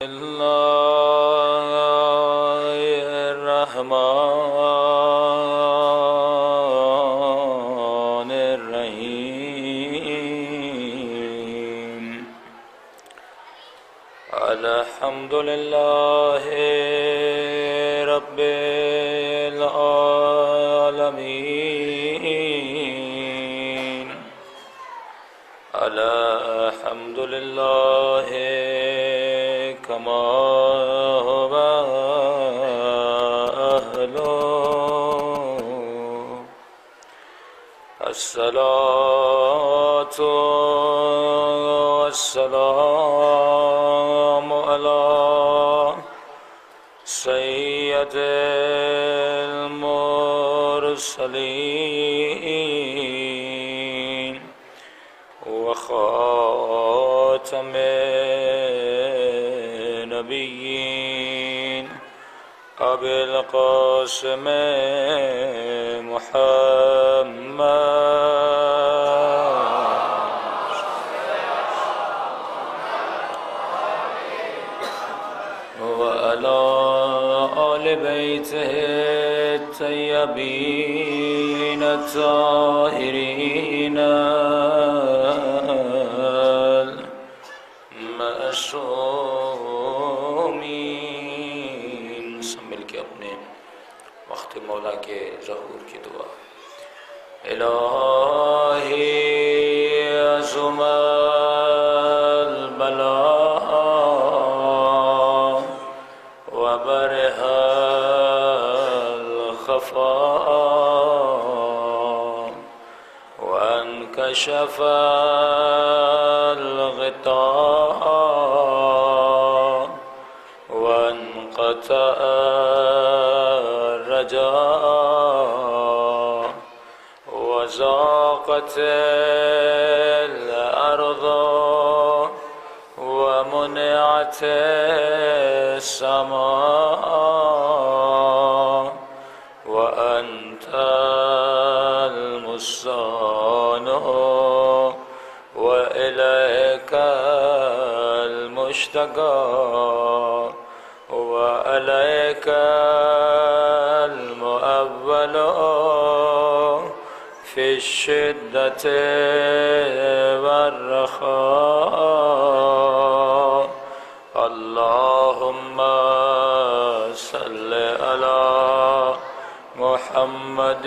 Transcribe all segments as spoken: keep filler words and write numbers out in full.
الله الرحمن الرحيم الحمد لله رب العالمين الحمد لله كما هو أهله الصلاة والسلام على سيد المرسلين وخاتم النبيين أبي القاسم محمد وعلى آل بيته الطيبين الطاهرين المعصومين सब मिलके अपने वक्त मौला के ज़हूर की दुआ इलाही अज़ुमल बला व बरहल खफा व अनकशफल ग़िता وانقطع الرجاء وزاقت الأرض ومنعت السماء وأنت المستعان وإليك المشتكى وعليك المؤول في الشدة والرخاء اللهم صل على محمد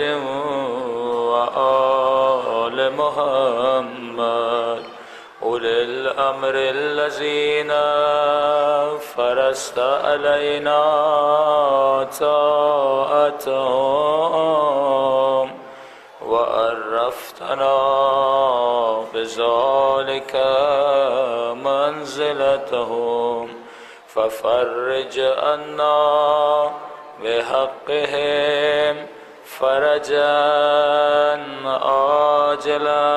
وآل محمد أولي الأمر الذين فرست علينا طاعتهم وعرفتنا بذلك منزلتهم ففرج عنا بحقهم فرجا عاجلا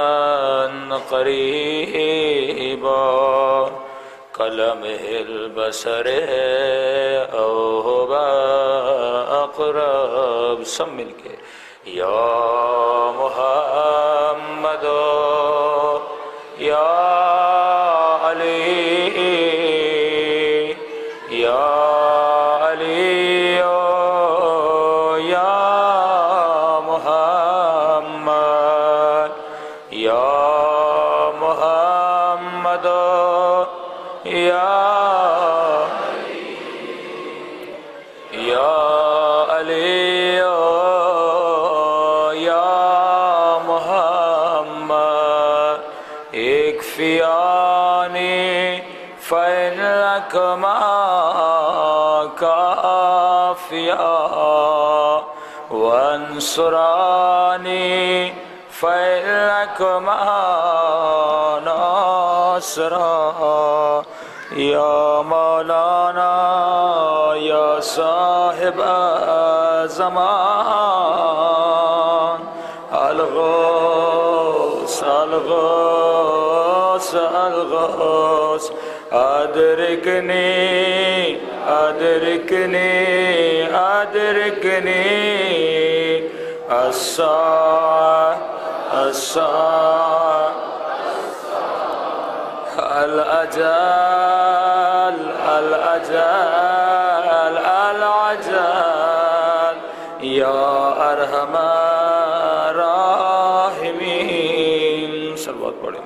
قريبا كلمه البصر أو هو أقرب सब मिलके या मोहम्मद या अली या अली या मोहम्मद या मोहम्मद या या अली या मोहम्मद इक्फियानी फ़इन्नक काफ़िया वंसुरानी फ़इन्नक नासिरा या मौलाना या साहिब ज़मान अलगौस अलगौस अलगौस अदरिकनी अदरिकनी अदरिकनी अस्सा अस्सा अल अजल الأجل العجل يا أرحم الراحمين صلوات پڑھیں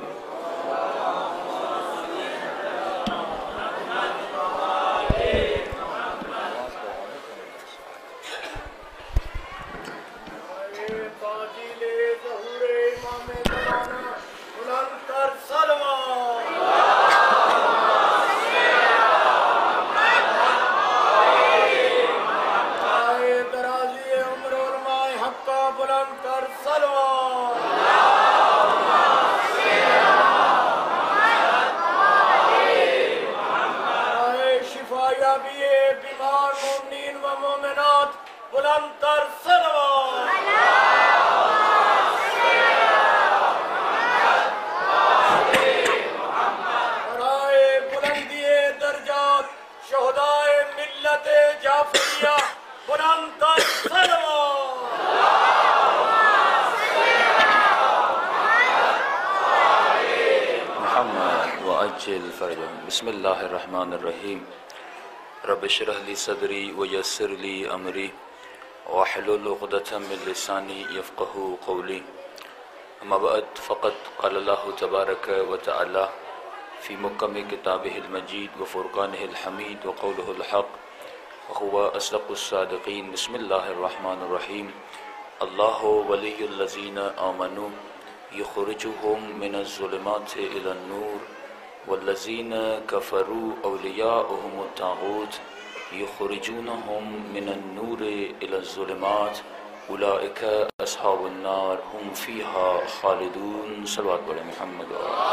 بسم اللہ الرحمن الرحیم رب اشرح لی صدری ویسر لی امری واحلل عقدۃ من لسانی یفقہوا قولی اما بعد فقد قال اللہ تبارک وتعالی فی محکم کتابہ المجید وفرقانہ الحمید وقولہ الحق وهو اصدق الصادقین بسم اللہ الرحمن الرحیم اللہ ولی الذین آمنوا یخرجهم من الظلمات الی النور والذین کفروا اولیاؤهم الطاغوت یخرجونهم من النور الى الظلمات اولئک اصحاب النار هم فیہا خالدون صلوات پڑھیں محمد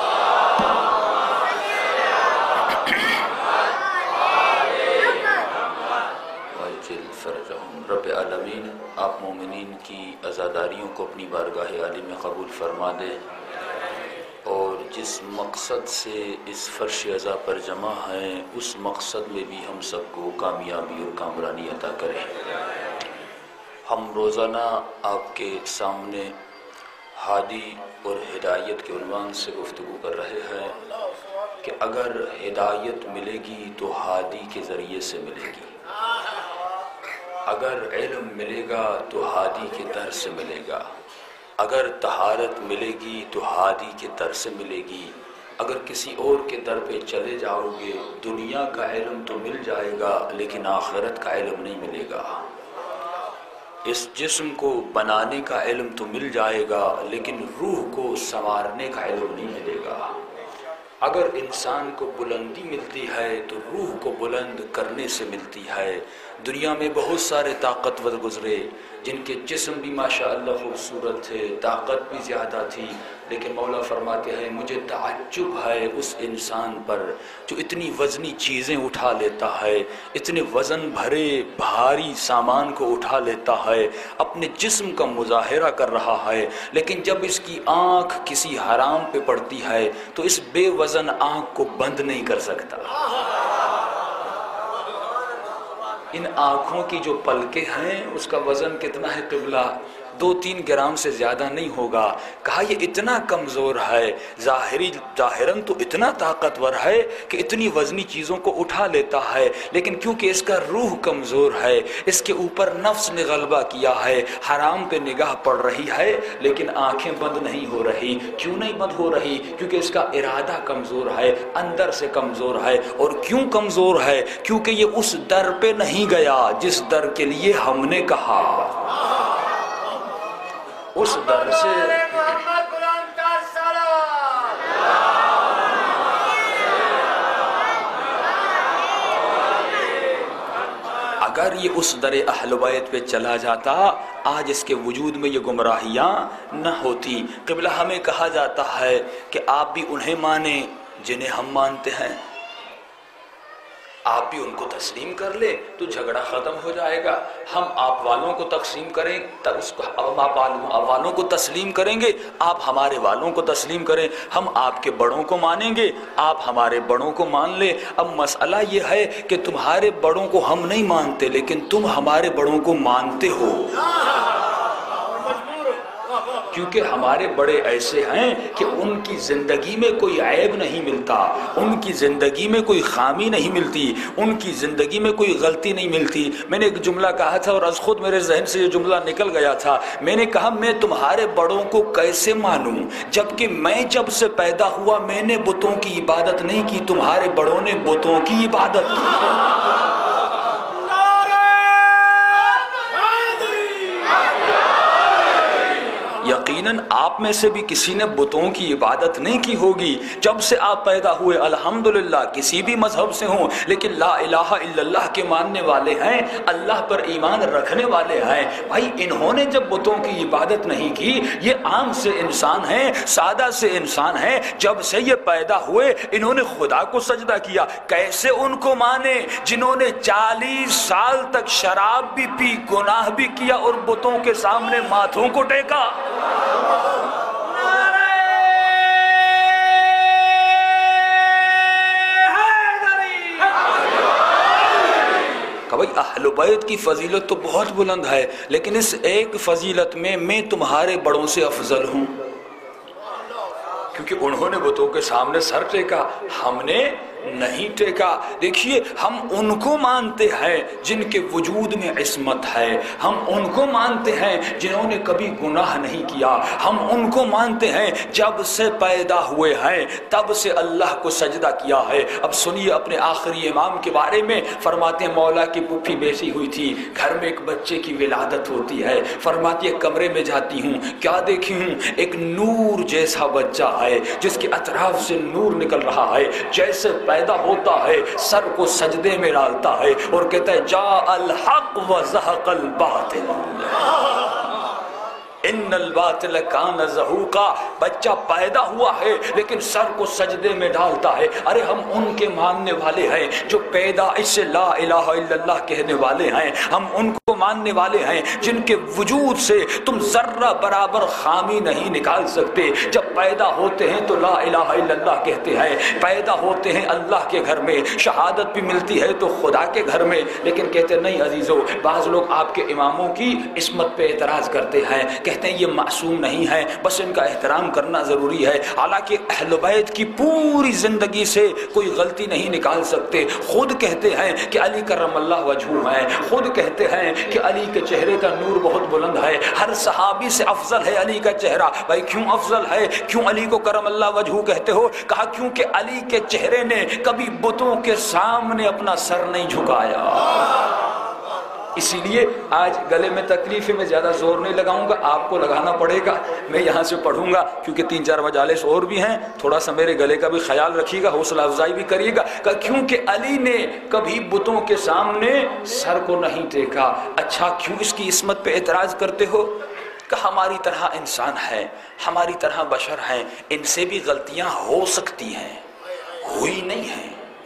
واجل فرجہم رب العالمین آپ مومنین کی عزاداریوں کو اپنی بارگاہ عالی میں قبول فرما دے اور جس مقصد سے اس فرش عزا پر جمع ہیں اس مقصد میں بھی ہم سب کو کامیابی اور کامرانی عطا کریں۔ ہم روزانہ آپ کے سامنے ہادی اور ہدایت کے عنوان سے گفتگو کر رہے ہیں کہ اگر ہدایت ملے گی تو ہادی کے ذریعے سے ملے گی، اگر علم ملے گا تو ہادی کے در سے ملے گا، اگر طہارت ملے گی تو ہادی کے در سے ملے گی، اگر کسی اور کے در پہ چلے جاؤ گے دنیا کا علم تو مل جائے گا لیکن آخرت کا علم نہیں ملے گا، اس جسم کو بنانے کا علم تو مل جائے گا لیکن روح کو سنوارنے کا علم نہیں ملے گا، اگر انسان کو بلندی ملتی ہے تو روح کو بلند کرنے سے ملتی ہے۔ دنیا میں بہت سارے طاقتور گزرے جن کے جسم بھی ماشاءاللہ خوبصورت تھے، طاقت بھی زیادہ تھی، لیکن مولا فرماتے ہیں مجھے تعجب ہے اس انسان پر جو اتنی وزنی چیزیں اٹھا لیتا ہے، اتنے وزن بھرے بھاری سامان کو اٹھا لیتا ہے، اپنے جسم کا مظاہرہ کر رہا ہے، لیکن جب اس کی آنکھ کسی حرام پہ پڑتی ہے تو اس بے وزن آنکھ کو بند نہیں کر سکتا۔ ان آنکھوں کی جو پلکیں ہیں اس کا وزن کتنا ہے قبلہ؟ دو تین گرام سے زیادہ نہیں ہوگا۔ کہا یہ اتنا کمزور ہے، ظاہری ظاہراً تو اتنا طاقتور ہے کہ اتنی وزنی چیزوں کو اٹھا لیتا ہے، لیکن کیونکہ اس کا روح کمزور ہے، اس کے اوپر نفس نے غلبہ کیا ہے، حرام پہ نگاہ پڑ رہی ہے لیکن آنکھیں بند نہیں ہو رہی۔ کیوں نہیں بند ہو رہی؟ کیونکہ اس کا ارادہ کمزور ہے، اندر سے کمزور ہے۔ اور کیوں کمزور ہے؟ کیونکہ یہ اس در پہ نہیں گیا جس در کے لیے ہم نے کہا، اس در سے اگر یہ اس در اہل بیت پہ چلا جاتا آج اس کے وجود میں یہ گمراہیاں نہ ہوتی۔ قبلہ ہمیں کہا جاتا ہے کہ آپ بھی انہیں مانیں جنہیں ہم مانتے ہیں، آپ بھی ان کو تسلیم کر لیں تو جھگڑا ختم ہو جائے گا۔ ہم آپ والوں کو تقسیم کریں تب اس کو ہم آپ والوں کو تسلیم کریں گے، آپ ہمارے والوں کو تسلیم کریں، ہم آپ کے بڑوں کو مانیں گے، آپ ہمارے بڑوں کو مان لیں۔ اب مسئلہ یہ ہے کہ تمہارے بڑوں کو ہم نہیں مانتے لیکن تم ہمارے بڑوں کو مانتے ہو، کیونکہ ہمارے بڑے ایسے ہیں کہ ان کی زندگی میں کوئی عیب نہیں ملتا، ان کی زندگی میں کوئی خامی نہیں ملتی، ان کی زندگی میں کوئی غلطی نہیں ملتی۔ میں نے ایک جملہ کہا تھا اور از خود میرے ذہن سے یہ جملہ نکل گیا تھا، میں نے کہا میں تمہارے بڑوں کو کیسے مانوں جبکہ میں جب سے پیدا ہوا میں نے بتوں کی عبادت نہیں کی، تمہارے بڑوں نے بتوں کی عبادت کی۔ یقیناً آپ میں سے بھی کسی نے بتوں کی عبادت نہیں کی ہوگی جب سے آپ پیدا ہوئے، الحمدللہ کسی بھی مذہب سے ہوں، لیکن لا الہ الا اللہ کے ماننے والے ہیں، اللہ پر ایمان رکھنے والے ہیں۔ بھائی انہوں نے جب بتوں کی عبادت نہیں کی، یہ عام سے انسان ہیں، سادہ سے انسان ہیں، جب سے یہ پیدا ہوئے انہوں نے خدا کو سجدہ کیا۔ کیسے ان کو مانے جنہوں نے چالیس سال تک شراب بھی پی، گناہ بھی کیا اور بتوں کے سامنے ماتھوں کو ٹیکا؟ کہ بھئی اہل بیت کی فضیلت تو بہت بلند ہے، لیکن اس ایک فضیلت میں میں تمہارے بڑوں سے افضل ہوں، کیونکہ انہوں نے بتوں کے سامنے سر ٹیکا، ہم نے نہیں ٹیکا۔ دیکھیے ہم ان کو مانتے ہیں جن کے وجود میں عصمت ہے، ہم ان کو مانتے ہیں جنہوں نے کبھی گناہ نہیں کیا، ہم ان کو مانتے ہیں جب سے پیدا ہوئے ہیں تب سے اللہ کو سجدہ کیا ہے۔ اب سنیے اپنے آخری امام کے بارے میں، فرماتے ہیں مولا کی پھوپھی بیٹھی ہوئی تھی، گھر میں ایک بچے کی ولادت ہوتی ہے، فرماتی ہے کمرے میں جاتی ہوں، کیا دیکھی ہوں؟ ایک نور جیسا بچہ ہے جس کے اطراف سے نور نکل رہا ہے، جیسے پیدا ہوتا ہے سر کو سجدے میں ڈالتا ہے اور کہتا ہے جا الحق وزہق الباطل ان الباطل کان زہوقا۔ بچہ پیدا ہوا ہے لیکن سر کو سجدے میں ڈالتا ہے۔ ارے ہم ان کے ماننے والے ہیں جو پیدائش سے لا الہ الا اللہ کہنے والے ہیں، ہم ان کو ماننے والے ہیں جن کے وجود سے تم ذرہ برابر خامی نہیں نکال سکتے۔ جب پیدا ہوتے ہیں تو لا الہ الا اللہ کہتے ہیں، پیدا ہوتے ہیں اللہ کے گھر میں، شہادت بھی ملتی ہے تو خدا کے گھر میں، لیکن کہتے نہیں عزیزو، بعض لوگ آپ کے اماموں کی عصمت پہ اعتراض کرتے ہیں، کہتے ہیں یہ معصوم نہیں ہے، بس ان کا احترام کرنا ضروری ہے، حالانکہ اہل بیت کی پوری زندگی سے کوئی غلطی نہیں نکال سکتے۔ خود کہتے ہیں کہ علی کرم اللہ وجہہ ہے، خود کہتے ہیں کہ علی کے چہرے کا نور بہت بلند ہے، ہر صحابی سے افضل ہے علی کا چہرہ۔ بھائی کیوں افضل ہے، کیوں علی کو کرم اللہ وجہہ کہتے ہو؟ کہا کیونکہ علی کے چہرے نے کبھی بتوں کے سامنے اپنا سر نہیں جھکایا۔ اسی لیے آج گلے میں تکلیف ہے، میں زیادہ زور نہیں لگاؤں گا، آپ کو لگانا پڑے گا، میں یہاں سے پڑھوں گا کیونکہ تین چار مجالس اور بھی ہیں، تھوڑا سا میرے گلے کا بھی خیال رکھیے گا، حوصلہ افزائی بھی کریے گا، کہ کیونکہ علی نے کبھی بتوں کے سامنے سر کو نہیں ٹیکا۔ اچھا کیوں اس کی عصمت پہ اعتراض کرتے ہو؟ کہ ہماری طرح انسان ہے، ہماری طرح بشر ہیں، ان سے بھی غلطیاں ہو سکتی ہیں، ہوئی نہیں ہیں،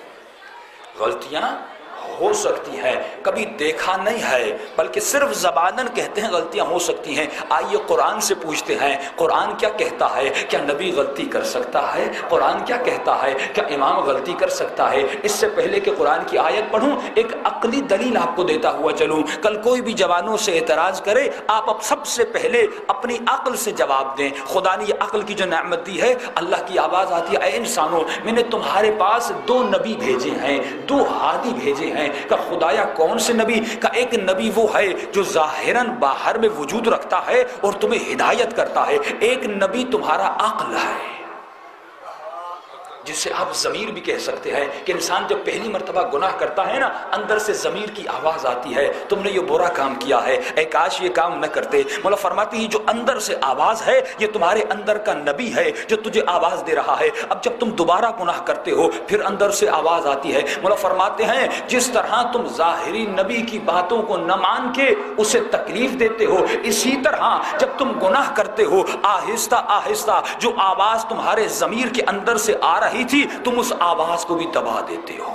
غلطیاں ہو سکتی ہیں، کبھی دیکھا نہیں ہے بلکہ صرف زباناً کہتے ہیں غلطیاں ہو سکتی ہیں۔ آئیے قرآن سے پوچھتے ہیں، قرآن کیا کہتا ہے؟ کیا نبی غلطی کر سکتا ہے؟ قرآن کیا کہتا ہے؟ کیا امام غلطی کر سکتا ہے؟ اس سے پہلے کہ قرآن کی آیت پڑھوں ایک عقلی دلیل آپ کو دیتا ہوا چلوں، کل کوئی بھی جوانوں سے اعتراض کرے آپ اب سب سے پہلے اپنی عقل سے جواب دیں۔ خدا نے یہ عقل کی جو نعمت دی ہے، اللہ کی آواز آتی ہے اے انسانوں میں نے تمہارے پاس دو نبی بھیجے ہیں، دو ہادی بھیجے ہیں۔ کہ خدایا کون سے نبی؟ کہ ایک نبی وہ ہے جو ظاہراً باہر میں وجود رکھتا ہے اور تمہیں ہدایت کرتا ہے، ایک نبی تمہارا عقل ہے، جسے آپ ضمیر بھی کہہ سکتے ہیں کہ انسان جب پہلی مرتبہ گناہ کرتا ہے نا، اندر سے ضمیر کی آواز آتی ہے تم نے یہ برا کام کیا ہے، اے کاش یہ کام نہ کرتے۔ مولا فرماتی ہے جو اندر سے آواز ہے یہ تمہارے اندر کا نبی ہے جو تجھے آواز دے رہا ہے۔ اب جب تم دوبارہ گناہ کرتے ہو پھر اندر سے آواز آتی ہے۔ مولا فرماتے ہیں جس طرح تم ظاہری نبی کی باتوں کو نہ مان کے اسے تکلیف دیتے ہو، اسی طرح جب تم گناہ کرتے ہو آہستہ آہستہ جو آواز تمہارے ضمیر کے اندر سے آ رہی تھی تم اس آواز کو بھی دبا دیتے ہو۔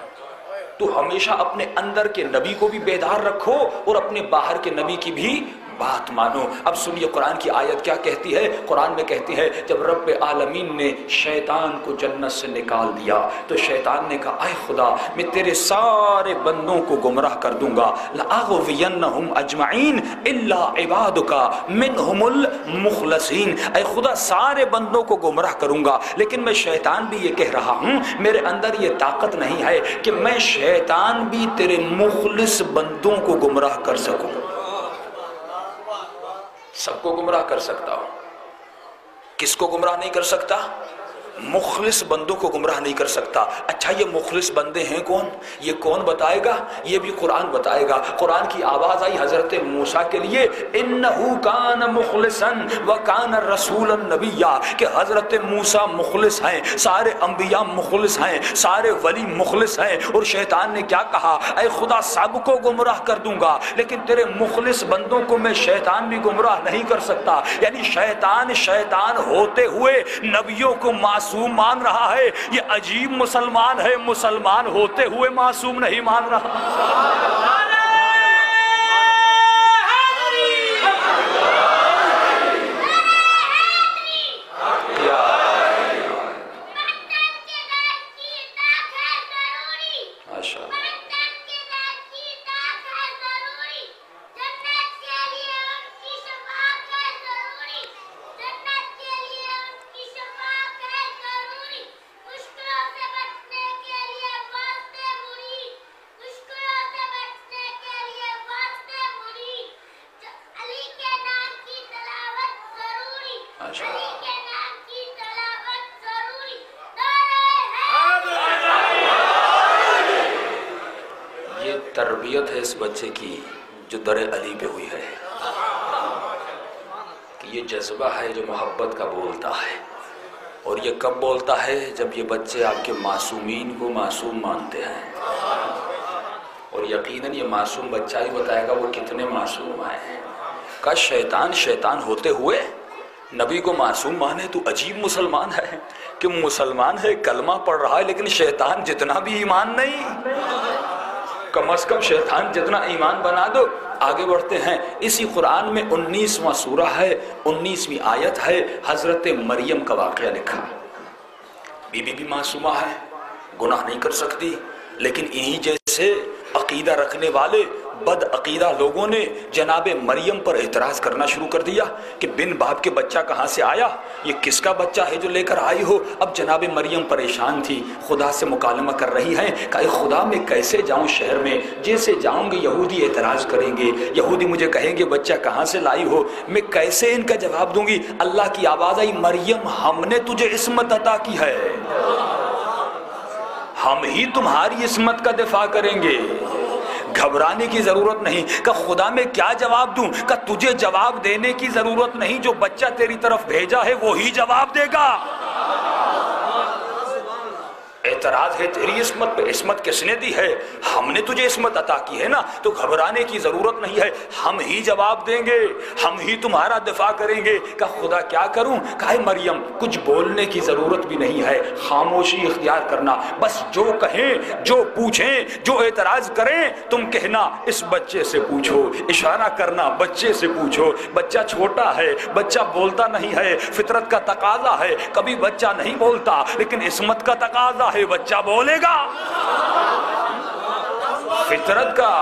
تو ہمیشہ اپنے اندر کے نبی کو بھی بیدار رکھو اور اپنے باہر کے نبی کی بھی بات مانو۔ اب سنیے قرآن کی آیت کیا کہتی ہے، قرآن میں کہتی ہے جب رب عالمین نے شیطان کو جنت سے نکال دیا تو شیطان نے کہا اے خدا میں تیرے سارے بندوں کو گمراہ کر دوں گا، لَأَغْوِيَنَّهُمْ أَجْمَعِينَ إِلَّا عِبَادُكَ مِنْهُمُ الْمُخْلَصِينَ، اے خدا سارے بندوں کو گمراہ کروں گا، لیکن میں شیطان بھی یہ کہہ رہا ہوں میرے اندر یہ طاقت نہیں ہے کہ میں شیطان بھی تیرے مخلص بندوں کو گمراہ کر سکوں۔ سب کو گمراہ کر سکتا ہوں، کس کو گمراہ نہیں کر سکتا؟ مخلص بندوں کو گمراہ نہیں کر سکتا۔ اچھا یہ مخلص بندے ہیں کون؟ یہ کون بتائے گا؟ یہ بھی قرآن بتائے گا۔ قرآن کی آواز آئی حضرت موسیٰ کے لیے انہو کان مخلصا وکان رسولا نبیا، کہ حضرت موسیٰ مخلص ہیں، سارے انبیاء مخلص ہیں، سارے ولی مخلص ہیں، اور شیطان نے کیا کہا اے خدا سب کو گمراہ کر دوں گا لیکن تیرے مخلص بندوں کو میں شیطان بھی گمراہ نہیں کر سکتا۔ یعنی شیطان شیطان ہوتے ہوئے نبیوں کو معصوم مان رہا ہے، یہ عجیب مسلمان ہے، مسلمان ہوتے ہوئے معصوم نہیں مان رہا۔ تربیت ہے اس بچے کی جو در علی پہ ہوئی ہے، کہ یہ جذبہ ہے جو محبت کا بولتا ہے، اور یہ کب بولتا ہے جب یہ بچے آپ کے معصومین کو معصوم مانتے ہیں، اور یقیناً یہ معصوم بچہ ہی بتائے گا وہ کتنے معصوم ہیں۔ کہ شیطان شیطان ہوتے ہوئے نبی کو معصوم مانے تو عجیب مسلمان ہے، کہ مسلمان ہے کلمہ پڑھ رہا ہے لیکن شیطان جتنا بھی ایمان نہیں، کم از کم شیطان جتنا ایمان بنا دو۔ آگے بڑھتے ہیں، اسی قرآن میں انیسواں سورہ ہے، انیسویں آیت ہے، حضرت مریم کا واقعہ لکھا۔ بی بی بھی معصومہ ہے، گناہ نہیں کر سکتی، لیکن انہی جیسے عقیدہ رکھنے والے بد عقیدہ لوگوں نے جناب مریم پر اعتراض کرنا شروع کر دیا کہ بن باپ کے بچہ کہاں سے آیا، یہ کس کا بچہ ہے جو لے کر آئی ہو۔ اب جناب مریم پریشان تھی، خدا سے مکالمہ کر رہی ہیں کہ اے خدا میں کیسے جاؤں شہر میں، جیسے جاؤں گے یہودی اعتراض کریں گے، یہودی مجھے کہیں گے بچہ کہاں سے لائی ہو، میں کیسے ان کا جواب دوں گی۔ اللہ کی آواز آئی مریم ہم نے تجھے عصمت عطا کی ہے، ہم ہی تمہاری عصمت کا دفاع کریں گے، گھبرانے کی ضرورت نہیں۔ کہ خدا میں کیا جواب دوں، کہ تجھے جواب دینے کی ضرورت نہیں، جو بچہ تیری طرف بھیجا ہے وہی جواب دے گا۔ اعتراض ہے تیری عصمت پہ، عصمت کس نے دی ہے؟ ہم نے تجھے عصمت عطا کی ہے نا، تو گھبرانے کی ضرورت نہیں ہے، ہم ہی جواب دیں گے، ہم ہی تمہارا دفاع کریں گے۔ کہ خدا کیا کروں؟ کہے مریم کچھ بولنے کی ضرورت بھی نہیں ہے، خاموشی اختیار کرنا، بس جو کہیں جو پوچھیں جو اعتراض کریں تم کہنا اس بچے سے پوچھو، اشارہ کرنا بچے سے پوچھو۔ بچہ چھوٹا ہے، بچہ بولتا نہیں ہے، فطرت کا تقاضا ہے، کبھی بچہ نہیں بولتا لیکن عصمت کا تقاضا ہے بچہ بولے گا، فطرت کا۔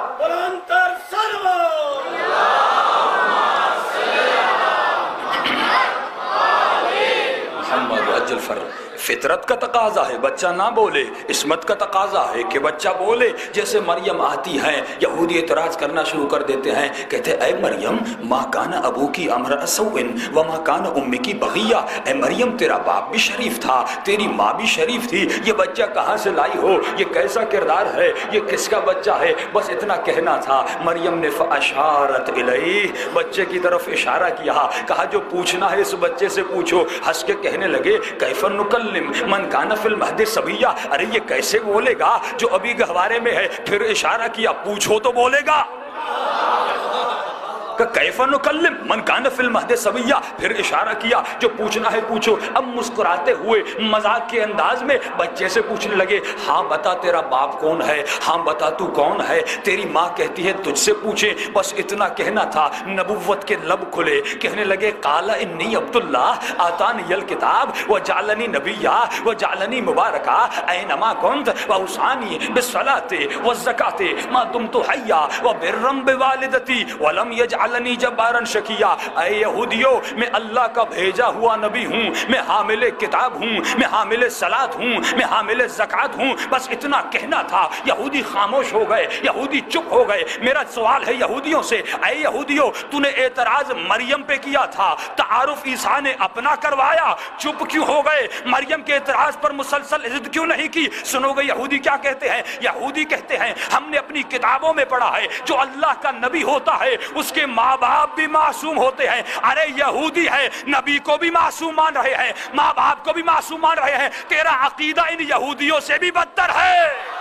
محمد اجل فر فطرت کا تقاضا ہے بچہ نہ بولے، عصمت کا تقاضا ہے کہ بچہ بولے۔ جیسے مریم آتی ہیں، یہودی اعتراض کرنا شروع کر دیتے ہیں، کہتے اے مریم ما کان ابوکی امرأ سوء وما کان امکی بغیہ، اے مریم تیرا باپ بھی شریف تھا، تیری ماں بھی شریف تھی، یہ بچہ کہاں سے لائی ہو، یہ کیسا کردار ہے، یہ کس کا بچہ ہے؟ بس اتنا کہنا تھا۔ مریم نے فاشارت الیہ، بچے کی طرف اشارہ کیا، کہا جو پوچھنا ہے اس بچے سے پوچھو۔ ہنس کے کہنے لگے کیف نکلم من کان فی المہد صبیہ، ارے یہ کیسے بولے گا جو ابھی گہوارے میں ہے؟ پھر اشارہ کیا پوچھو تو بولے گا۔ کہ کیف نکلم من کان فی المہد صبیا، پھر اشارہ کیا جو پوچھنا ہے پوچھو۔ اب مسکراتے ہوئے مذاق کے انداز میں بچے سے پوچھنے لگے ہاں بتا تیرا باپ کون ہے، ہاں بتا تو کون ہے، تیری ماں کہتی ہے تجھ سے پوچھیں، بس اتنا کہنا تھا۔ نبوت کے لب کھلے، کہنے لگے قال انی عبداللہ آتانی الکتاب وجعلنی نبیا وجعلنی مبارکا اینما کنت واوصانی بالصلاۃ والزکاۃ ما دمت حیا وبرا بوالدتی ولم یجعلنی جبارا شقیا۔ اے یہودیو، میں اللہ کا بھیجا ہوا نبی ہوں، میں حامل کتاب ہوں، میں حامل صلاۃ ہوں، میں حامل زکوٰۃ ہوں، بس اتنا کہنا تھا۔ یہودی خاموش ہو گئے، یہودی چپ ہو گئے۔ میرا سوال ہے یہودیوں سے، اے یہودیو تو نے اعتراض مریم پہ کیا تھا، تعارف عیسیٰ نے اپنا کروایا، چپ کیوں ہو گئے؟ مریم کے اعتراض پر مسلسل ضد کیوں نہیں کی؟ سنو گے یہودی کیا کہتے ہیں؟ یہودی کہتے ہیں ہم نے اپنی کتابوں میں پڑھا ہے جو اللہ کا نبی ہوتا ہے اس کے ماں باپ بھی معصوم ہوتے ہیں۔ ارے یہودی ہے، نبی کو بھی معصوم مان رہے ہیں، ماں باپ کو بھی معصوم مان رہے ہیں، تیرا عقیدہ ان یہودیوں سے بھی بدتر ہے۔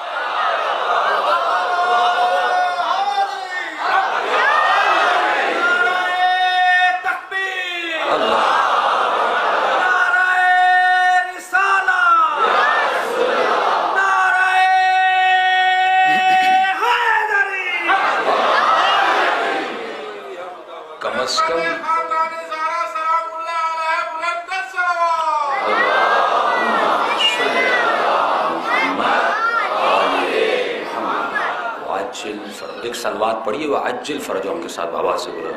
کم از کم ایک سلوات پڑھیے وعجل فرجوں کے ساتھ بابا سے بولو۔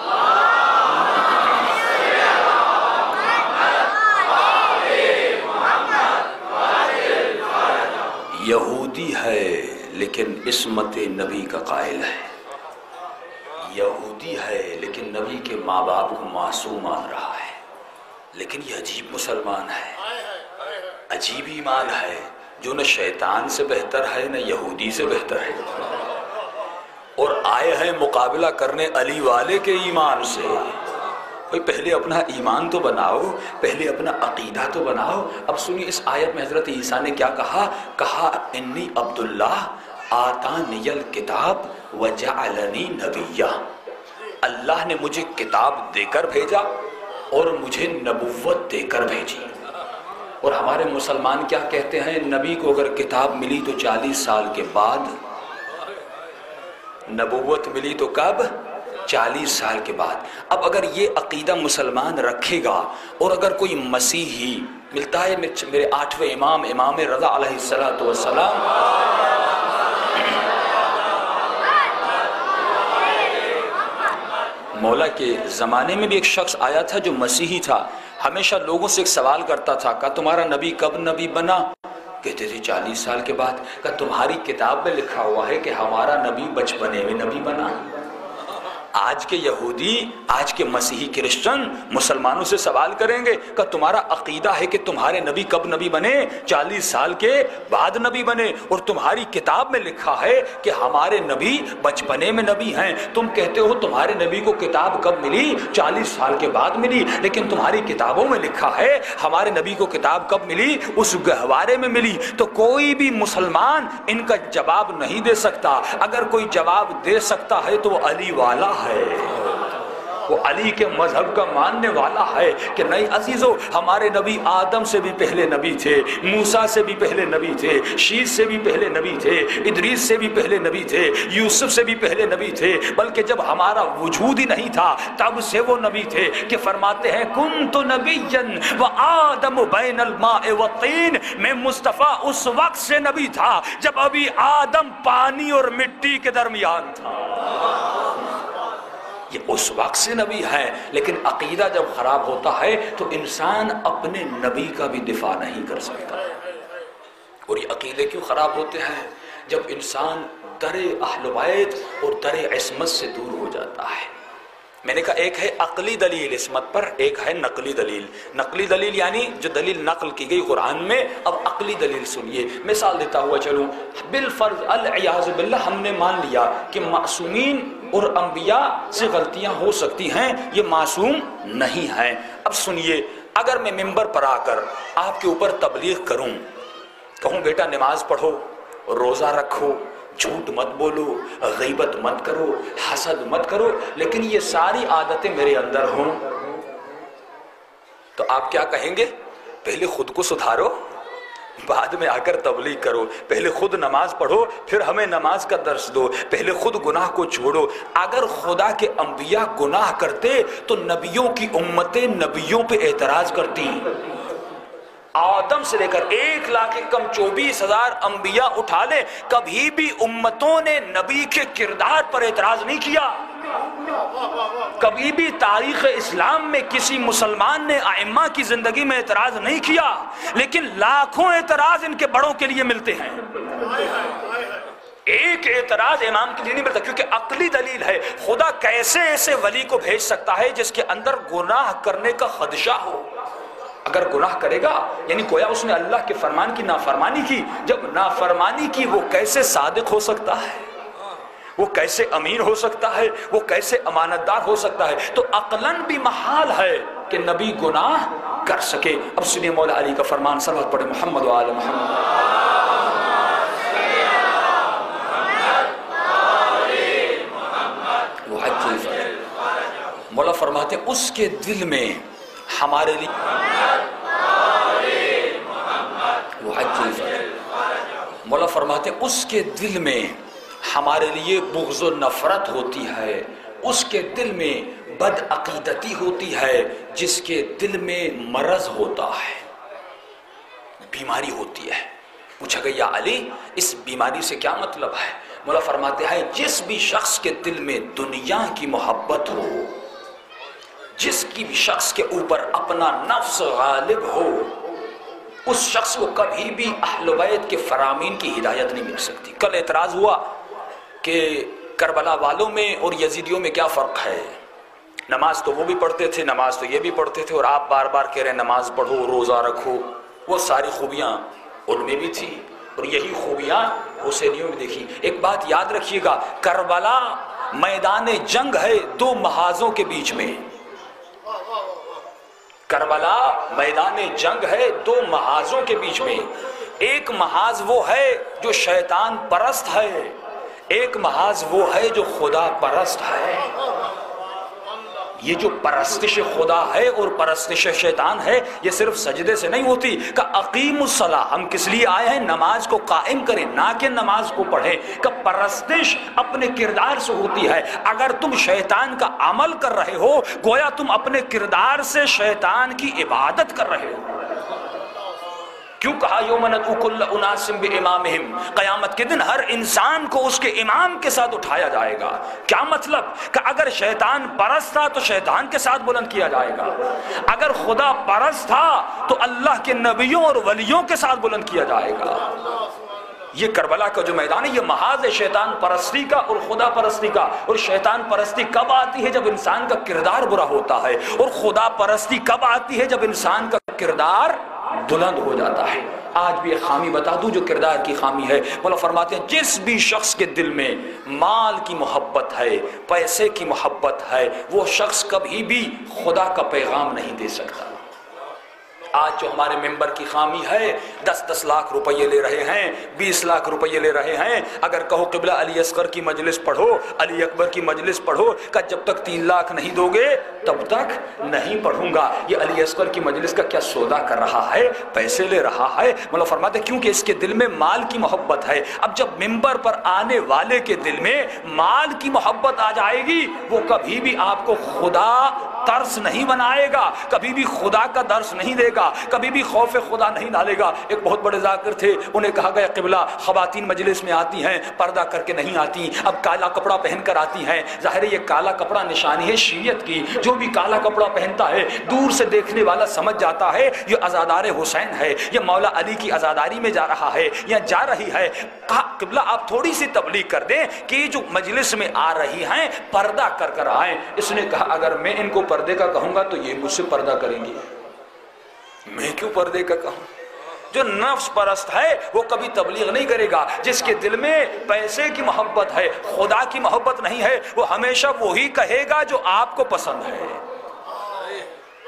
یہودی ہے لیکن عصمت نبی کا قائل ہے، یہودی ہے لیکن نبی کے ماں باپ کو معصوم مان رہا ہے، لیکن یہ عجیب مسلمان ہے، عجیب ایمان ہے جو نہ شیطان سے بہتر ہے نہ یہودی سے بہتر ہے، اور آئے ہیں مقابلہ کرنے علی والے کے ایمان سے۔ بھئی پہلے اپنا ایمان تو بناؤ، پہلے اپنا عقیدہ تو بناؤ۔ اب سنیے اس آیت میں حضرت عیسیٰ نے کیا کہا؟ کہا انی عبداللہ آتانی الکتاب وجعلنی نبیہ، اللہ نے مجھے کتاب دے کر بھیجا اور مجھے نبوت دے کر بھیجی۔ اور ہمارے مسلمان کیا کہتے ہیں؟ نبی کو اگر کتاب ملی تو چالیس سال کے بعد، نبوت ملی تو کب؟ چالیس سال کے بعد۔ اب اگر یہ عقیدہ مسلمان رکھے گا اور اگر کوئی مسیحی ملتا ہے، میرے آٹھویں امام امام رضا علیہ السلام مولا کے زمانے میں بھی ایک شخص آیا تھا جو مسیحی تھا، ہمیشہ لوگوں سے ایک سوال کرتا تھا کہ تمہارا نبی کب نبی بنا؟ کہتے تھے چالیس سال کے بعد۔ کہ تمہاری کتاب میں لکھا ہوا ہے کہ ہمارا نبی بچپنے میں نبی بنا۔ آج کے یہودی، آج کے مسیحی کرسچن مسلمانوں سے سوال کریں گے کہ تمہارا عقیدہ ہے کہ تمہارے نبی کب نبی بنے؟ چالیس سال کے بعد نبی بنے، اور تمہاری کتاب میں لکھا ہے کہ ہمارے نبی بچپنے میں نبی ہیں۔ تم کہتے ہو تمہارے نبی کو کتاب کب ملی؟ چالیس سال کے بعد ملی، لیکن تمہاری کتابوں میں لکھا ہے ہمارے نبی کو کتاب کب ملی؟ اس گہوارے میں ملی۔ تو کوئی بھی مسلمان ان کا جواب نہیں دے سکتا۔ اگر کوئی جواب دے سکتا ہے تو وہ علی والا ہے، وہ علی کے مذہب کا ماننے والا ہے کہ نہیں عزیزو، ہمارے نبی آدم سے بھی پہلے نبی تھے، موسیٰ سے بھی پہلے نبی تھے، شیس سے بھی پہلے نبی تھے، ادریس سے بھی پہلے نبی تھے، یوسف سے بھی پہلے نبی تھے، بلکہ جب ہمارا وجود ہی نہیں تھا تب سے وہ نبی تھے۔ کہ فرماتے ہیں کنت نبیا وآدم بین الماء والطین، میں مصطفیٰ اس وقت سے نبی تھا جب ابھی آدم پانی اور مٹی کے درمیان تھا۔ یہ اس وقت سے نبی ہے، لیکن عقیدہ جب خراب ہوتا ہے تو انسان اپنے نبی کا بھی دفاع نہیں کر سکتا۔ اور یہ عقیدے کیوں خراب ہوتے ہیں؟ جب انسان در اہل بیت اور در عصمت سے دور ہو جاتا ہے۔ میں نے کہا ایک ہے عقلی دلیل عصمت پر، ایک ہے نقلی دلیل۔ نقلی دلیل یعنی جو دلیل نقل کی گئی قرآن میں۔ اب عقلی دلیل سنیے، مثال دیتا ہوا چلوں، بالفرض العیاذ باللہ ہم نے مان لیا کہ معصومین اور انبیاء سے غلطیاں ہو سکتی ہیں، یہ معصوم نہیں ہیں۔ اب سنیے، اگر میں منبر پر آ کر آپ کے اوپر تبلیغ کروں، کہوں بیٹا نماز پڑھو، روزہ رکھو، جھوٹ مت بولو، غیبت مت کرو، حسد مت کرو، لیکن یہ ساری عادتیں میرے اندر ہوں تو آپ کیا کہیں گے؟ پہلے خود کو سدھارو، بعد میں آ کر تبلیغ کرو۔ پہلے خود نماز پڑھو، پھر ہمیں نماز کا درس دو۔ پہلے خود گناہ کو چھوڑو۔ اگر خدا کے انبیاء گناہ کرتے تو نبیوں کی امتیں نبیوں پہ اعتراض کرتی۔ آدم سے لے کر ایک لاکھ کم چوبیس ہزار انبیاء اٹھا لے، کبھی بھی امتوں نے نبی کے کردار پر اعتراض نہیں کیا۔ کبھی بھی تاریخ اسلام میں کسی مسلمان نے ائمہ کی زندگی میں اعتراض نہیں کیا، لیکن لاکھوں اعتراض ان کے بڑوں کے لیے ملتے ہیں۔ ایک اعتراض امام کے لیے نہیں ملتا، کیونکہ عقلی دلیل ہے۔ خدا کیسے ایسے ولی کو بھیج سکتا ہے جس کے اندر گناہ کرنے کا خدشہ ہو؟ اگر گناہ کرے گا یعنی گویا اس نے اللہ کے فرمان کی نافرمانی کی۔ جب نافرمانی کی وہ کیسے صادق ہو سکتا ہے؟ وہ کیسے امین ہو سکتا ہے؟ وہ کیسے امانتدار ہو سکتا ہے؟ تو عقلاً بھی محال ہے کہ نبی گناہ کر سکے۔ اب سنیے مولا علی کا فرمان، صلوات پڑھے محمد و آل محمد۔ مولا فرماتے ہیں اس کے دل میں ہمارے لیے مولا فرماتے ہیں اس کے دل میں ہمارے لیے بغض و نفرت ہوتی ہے، اس کے دل میں بد عقیدتی ہوتی ہے، جس کے دل میں مرض ہوتا ہے، بیماری ہوتی ہے۔ پوچھا گیا یا علی اس بیماری سے کیا مطلب ہے؟ مولا فرماتے ہیں جس بھی شخص کے دل میں دنیا کی محبت ہو، جس کی بھی شخص کے اوپر اپنا نفس غالب ہو، اس شخص کو کبھی بھی اہل بیت کے فرامین کی ہدایت نہیں مل سکتی۔ کل اعتراض ہوا کہ کربلا والوں میں اور یزیدیوں میں کیا فرق ہے؟ نماز تو وہ بھی پڑھتے تھے، نماز تو یہ بھی پڑھتے تھے، اور آپ بار بار کہہ رہے ہیں نماز پڑھو، روزہ رکھو۔ وہ ساری خوبیاں ان میں بھی تھی اور یہی خوبیاں حسینیوں میں دیکھی۔ ایک بات یاد رکھیے گا، کربلا میدان جنگ ہے دو محاذوں کے بیچ میں۔ کربلا میدان جنگ ہے دو محاذوں کے بیچ میں۔ ایک محاذ وہ ہے جو شیطان پرست ہے، ایک محاذ وہ ہے جو خدا پرست ہے۔ یہ جو پرستش خدا ہے اور پرستش شیطان ہے یہ صرف سجدے سے نہیں ہوتی۔ کہ اقیم الصلاۃ، ہم کس لیے آئے ہیں؟ نماز کو قائم کریں، نہ کہ نماز کو پڑھیں۔ کہ پرستش اپنے کردار سے ہوتی ہے۔ اگر تم شیطان کا عمل کر رہے ہو گویا تم اپنے کردار سے شیطان کی عبادت کر رہے ہو۔ کیوں کہا یوم ندعو کل اناس بامامہم؟ قیامت کے دن ہر انسان کو اس کے امام کے ساتھ اٹھایا جائے گا۔ کیا مطلب؟ کہ اگر شیطان پرست تھا تو شیطان کے ساتھ بلند کیا جائے گا، اگر خدا پرست تھا تو اللہ کے نبیوں اور ولیوں کے ساتھ بلند کیا جائے گا۔ یہ کربلا کا جو میدان ہے یہ محاذ ہے شیطان پرستی کا اور خدا پرستی کا۔ اور شیطان پرستی کب آتی ہے؟ جب انسان کا کردار برا ہوتا ہے، اور خدا پرستی کب آتی ہے؟ جب انسان کا کردار بلند ہو جاتا ہے۔ آج بھی ایک خامی بتا دوں جو کردار کی خامی ہے۔ مولا فرماتے ہیں جس بھی شخص کے دل میں مال کی محبت ہے، پیسے کی محبت ہے، وہ شخص کبھی بھی خدا کا پیغام نہیں دے سکتا۔ آج جو ہمارے ممبر کی خامی ہے، دس دس لاکھ روپیے لے رہے ہیں، بیس لاکھ روپیے لے رہے ہیں۔ اگر کہو قبلہ علی اصغر کی مجلس پڑھو، علی اکبر کی مجلس پڑھو، کہ جب تک تین لاکھ نہیں دو گے تب تک نہیں پڑھوں گا۔ یہ علی اصغر کی مجلس کا کیا سودا کر رہا ہے؟ پیسے لے رہا ہے۔ مولا فرماتے ہیں کیونکہ اس کے دل میں مال کی محبت ہے۔ اب جب ممبر پر آنے والے کے دل میں مال کی محبت آ جائے گی وہ کبھی بھی آپ کو خدا ترس نہیں بنائے گا، کبھی بھی خدا کا درس نہیں دے گا، کبھی بھی خوف خدا نہیں ڈالے گا۔ ایک بہت بڑے ذاکر تھے، انہیں کہا گیا قبلہ خواتین مجلس میں آتی ہیں پردہ کر کے نہیں آتی، اب کالا کپڑا پہن کر آتی ہیں۔ ظاہر ہے یہ کالا کپڑا نشانی ہے شیعت کی، جو بھی کالا کپڑا پہنتا ہے دور سے دیکھنے والا سمجھ جاتا ہے یہ عزادار حسین ہے، یہ مولا علی کی عزاداری میں جا رہا ہے یا جا رہی ہے۔ کہا قبلہ آپ تھوڑی سی تبلیغ کر دیں کہ جو مجلس میں آ رہی ہیں پردہ کر کر آئیں۔ اس نے کہا اگر میں ان کو پردے کا کہوں گا تو یہ مجھ سے پردہ کریں گی، میں کیوں پردے کا کہوں؟ جو نفس پرست ہے وہ کبھی تبلیغ نہیں کرے گا۔ جس کے دل میں پیسے کی محبت ہے، خدا کی محبت نہیں ہے، وہ ہمیشہ وہی کہے گا جو آپ کو پسند ہے،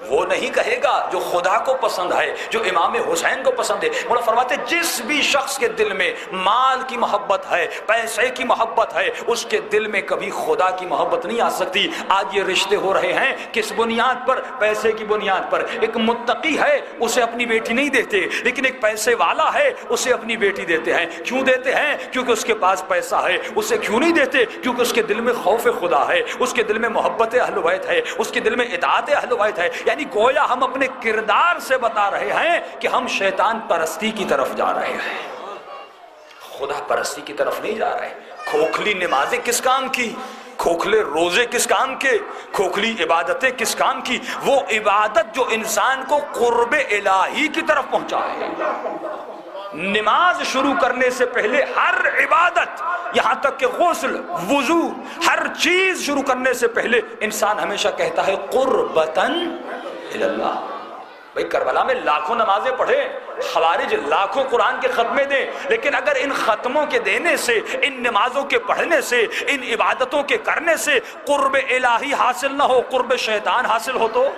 وہ نہیں کہے گا جو خدا کو پسند ہے، جو امام حسین کو پسند ہے۔ مولا فرماتے جس بھی شخص کے دل میں مال کی محبت ہے، پیسے کی محبت ہے، اس کے دل میں کبھی خدا کی محبت نہیں آ سکتی۔ آج یہ رشتے ہو رہے ہیں کس بنیاد پر؟ پیسے کی بنیاد پر۔ ایک متقی ہے اسے اپنی بیٹی نہیں دیتے، لیکن ایک پیسے والا ہے اسے اپنی بیٹی دیتے ہیں۔ کیوں دیتے ہیں؟ کیونکہ اس کے پاس پیسہ ہے۔ اسے کیوں نہیں دیتے؟ کیونکہ اس کے دل میں خوف خدا ہے، اس کے دل میں محبت اہل بیت ہے، اس کے دل میں اطاعت اہل بیت ہے۔ یعنی گویا ہم اپنے کردار سے بتا رہے ہیں کہ ہم شیطان پرستی کی طرف جا رہے ہیں، خدا پرستی کی طرف نہیں جا رہے۔ کھوکھلی نمازیں کس کام کی؟ کھوکھلے روزے کس کام کے؟ کھوکھلی عبادتیں کس کام کی؟ وہ عبادت جو انسان کو قرب الہی کی طرف پہنچائے۔ نماز شروع کرنے سے پہلے ہر عبادت، یہاں تک کہ غسل، وضو، ہر چیز شروع کرنے سے پہلے انسان ہمیشہ کہتا ہے قربتاً اللہ۔ بھئی کربلا میں لاکھوں نمازیں پڑھے، خوارج لاکھوں قرآن کے ختمے دیں، لیکن اگر ان ختموں کے دینے سے، ان نمازوں کے پڑھنے سے، ان عبادتوں کے کرنے سے قرب الہی حاصل نہ ہو، قرب شیطان حاصل ہو تو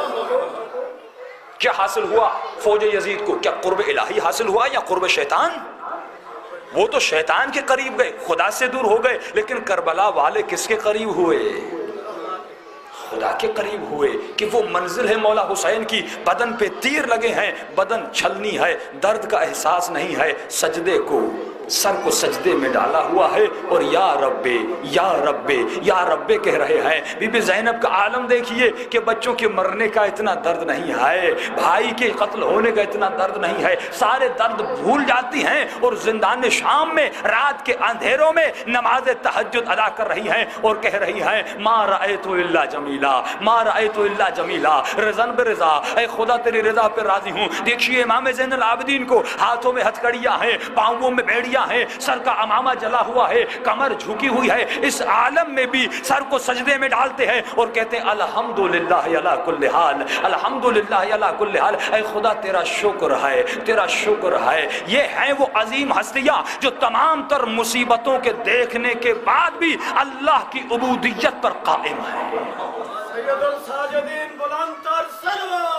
کیا حاصل ہوا؟ فوج یزید کو کیا قرب الہی حاصل ہوا یا قرب شیطان؟ وہ تو شیطان کے قریب گئے، خدا سے دور ہو گئے، لیکن کربلا والے کس کے قریب ہوئے؟ خدا کے قریب ہوئے کہ وہ منزل ہے مولا حسین کی۔ بدن پہ تیر لگے ہیں، بدن چھلنی ہے، درد کا احساس نہیں ہے، سجدے کو، سر کو سجدے میں ڈالا ہوا ہے اور یا رب یا رب یا رب کہہ رہے ہیں۔ بی بی زینب کا عالم دیکھیے کہ بچوں کے مرنے کا اتنا درد نہیں ہے، بھائی کے قتل ہونے کا اتنا درد نہیں ہے، سارے درد بھول جاتی ہیں اور زندان شام میں رات کے اندھیروں میں نماز تہجد ادا کر رہی ہیں اور کہہ رہی ہیں ما رأیت الا جمیلا، ما رأیت الا جمیلا، رضن برضا، اے خدا تیری رضا پر راضی ہوں۔ دیکھیے امام زین العابدین کو، ہاتھوں میں ہتھکڑیاں ہیں، پاؤں میں بیڑیاں ہیں، سر کا امامہ جلا ہوا ہے، کمر جھکی ہوئی ہے، اس عالم میں بھی سر کو سجدے میں ڈالتے ہیں اور کہتے ہیں الحمدللہ علی کل حال، الحمدللہ علی کل حال، اے خدا تیرا شکر ہے، تیرا شکر ہے۔ یہ ہیں وہ عظیم ہستیاں جو تمام تر مصیبتوں کے دیکھنے کے بعد بھی اللہ کی عبودیت پر قائم ہیں۔ سید الساجدین بلند تر سلوات۔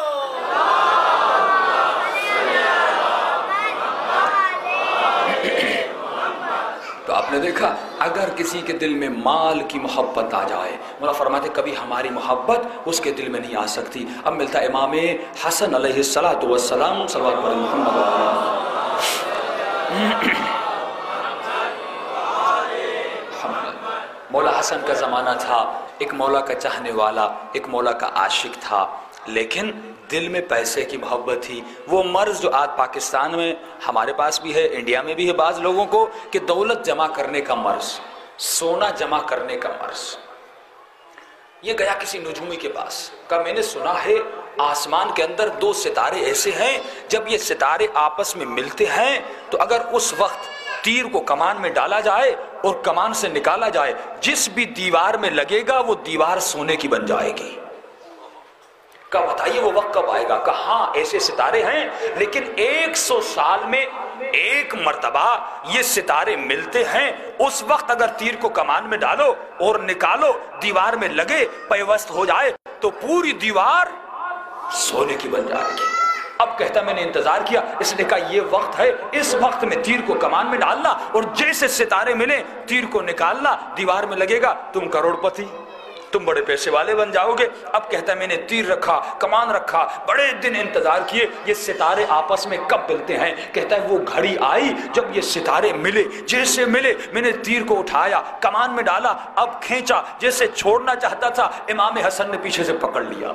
تو آپ نے دیکھا اگر کسی کے دل میں مال کی محبت آ جائے، مولا فرماتے کبھی ہماری محبت اس کے دل میں نہیں آ سکتی۔ اب ملتا ہے امام حسن علیہ الصلوۃ والسلام، صلوات پر محمد مولا حسن کا زمانہ تھا، ایک مولا کا چاہنے والا، ایک مولا کا عاشق تھا، لیکن دل میں پیسے کی محبت تھی۔ وہ مرض جو آج پاکستان میں ہمارے پاس بھی ہے، انڈیا میں بھی ہے بعض لوگوں کو، کہ دولت جمع کرنے کا مرض، سونا جمع کرنے کا مرض۔ یہ گیا کسی نجومی کے پاس، کہا میں نے سنا ہے آسمان کے اندر دو ستارے ایسے ہیں، جب یہ ستارے آپس میں ملتے ہیں تو اگر اس وقت تیر کو کمان میں ڈالا جائے اور کمان سے نکالا جائے، جس بھی دیوار میں لگے گا وہ دیوار سونے کی بن جائے گی۔ کہا بتائیے وہ وقت کب آئے گا؟ کہا ہاں ایسے ستارے ہیں، لیکن ایک سو سال میں ایک مرتبہ یہ ستارے ملتے ہیں، اس وقت اگر تیر کو کمان میں ڈالو اور نکالو دیوار میں لگے پیوست ہو جائے تو پوری دیوار سونے کی بن جائے گی۔ اب کہتا میں نے انتظار کیا، اس نے کہا یہ وقت ہے، اس وقت میں تیر کو کمان میں ڈالنا اور جیسے ستارے ملے تیر کو نکالنا، دیوار میں لگے گا، تم کروڑ پتی، تم بڑے پیسے والے بن جاؤ گے۔ اب کہتا ہے میں نے تیر رکھا، کمان رکھا، بڑے دن انتظار کیے یہ ستارے آپس میں کب ملتے ہیں۔ کہتا ہے وہ گھڑی آئی جب یہ ستارے ملے، جیسے ملے میں نے تیر کو اٹھایا، کمان میں ڈالا، اب کھینچا، جیسے چھوڑنا چاہتا تھا امام حسن نے پیچھے سے پکڑ لیا۔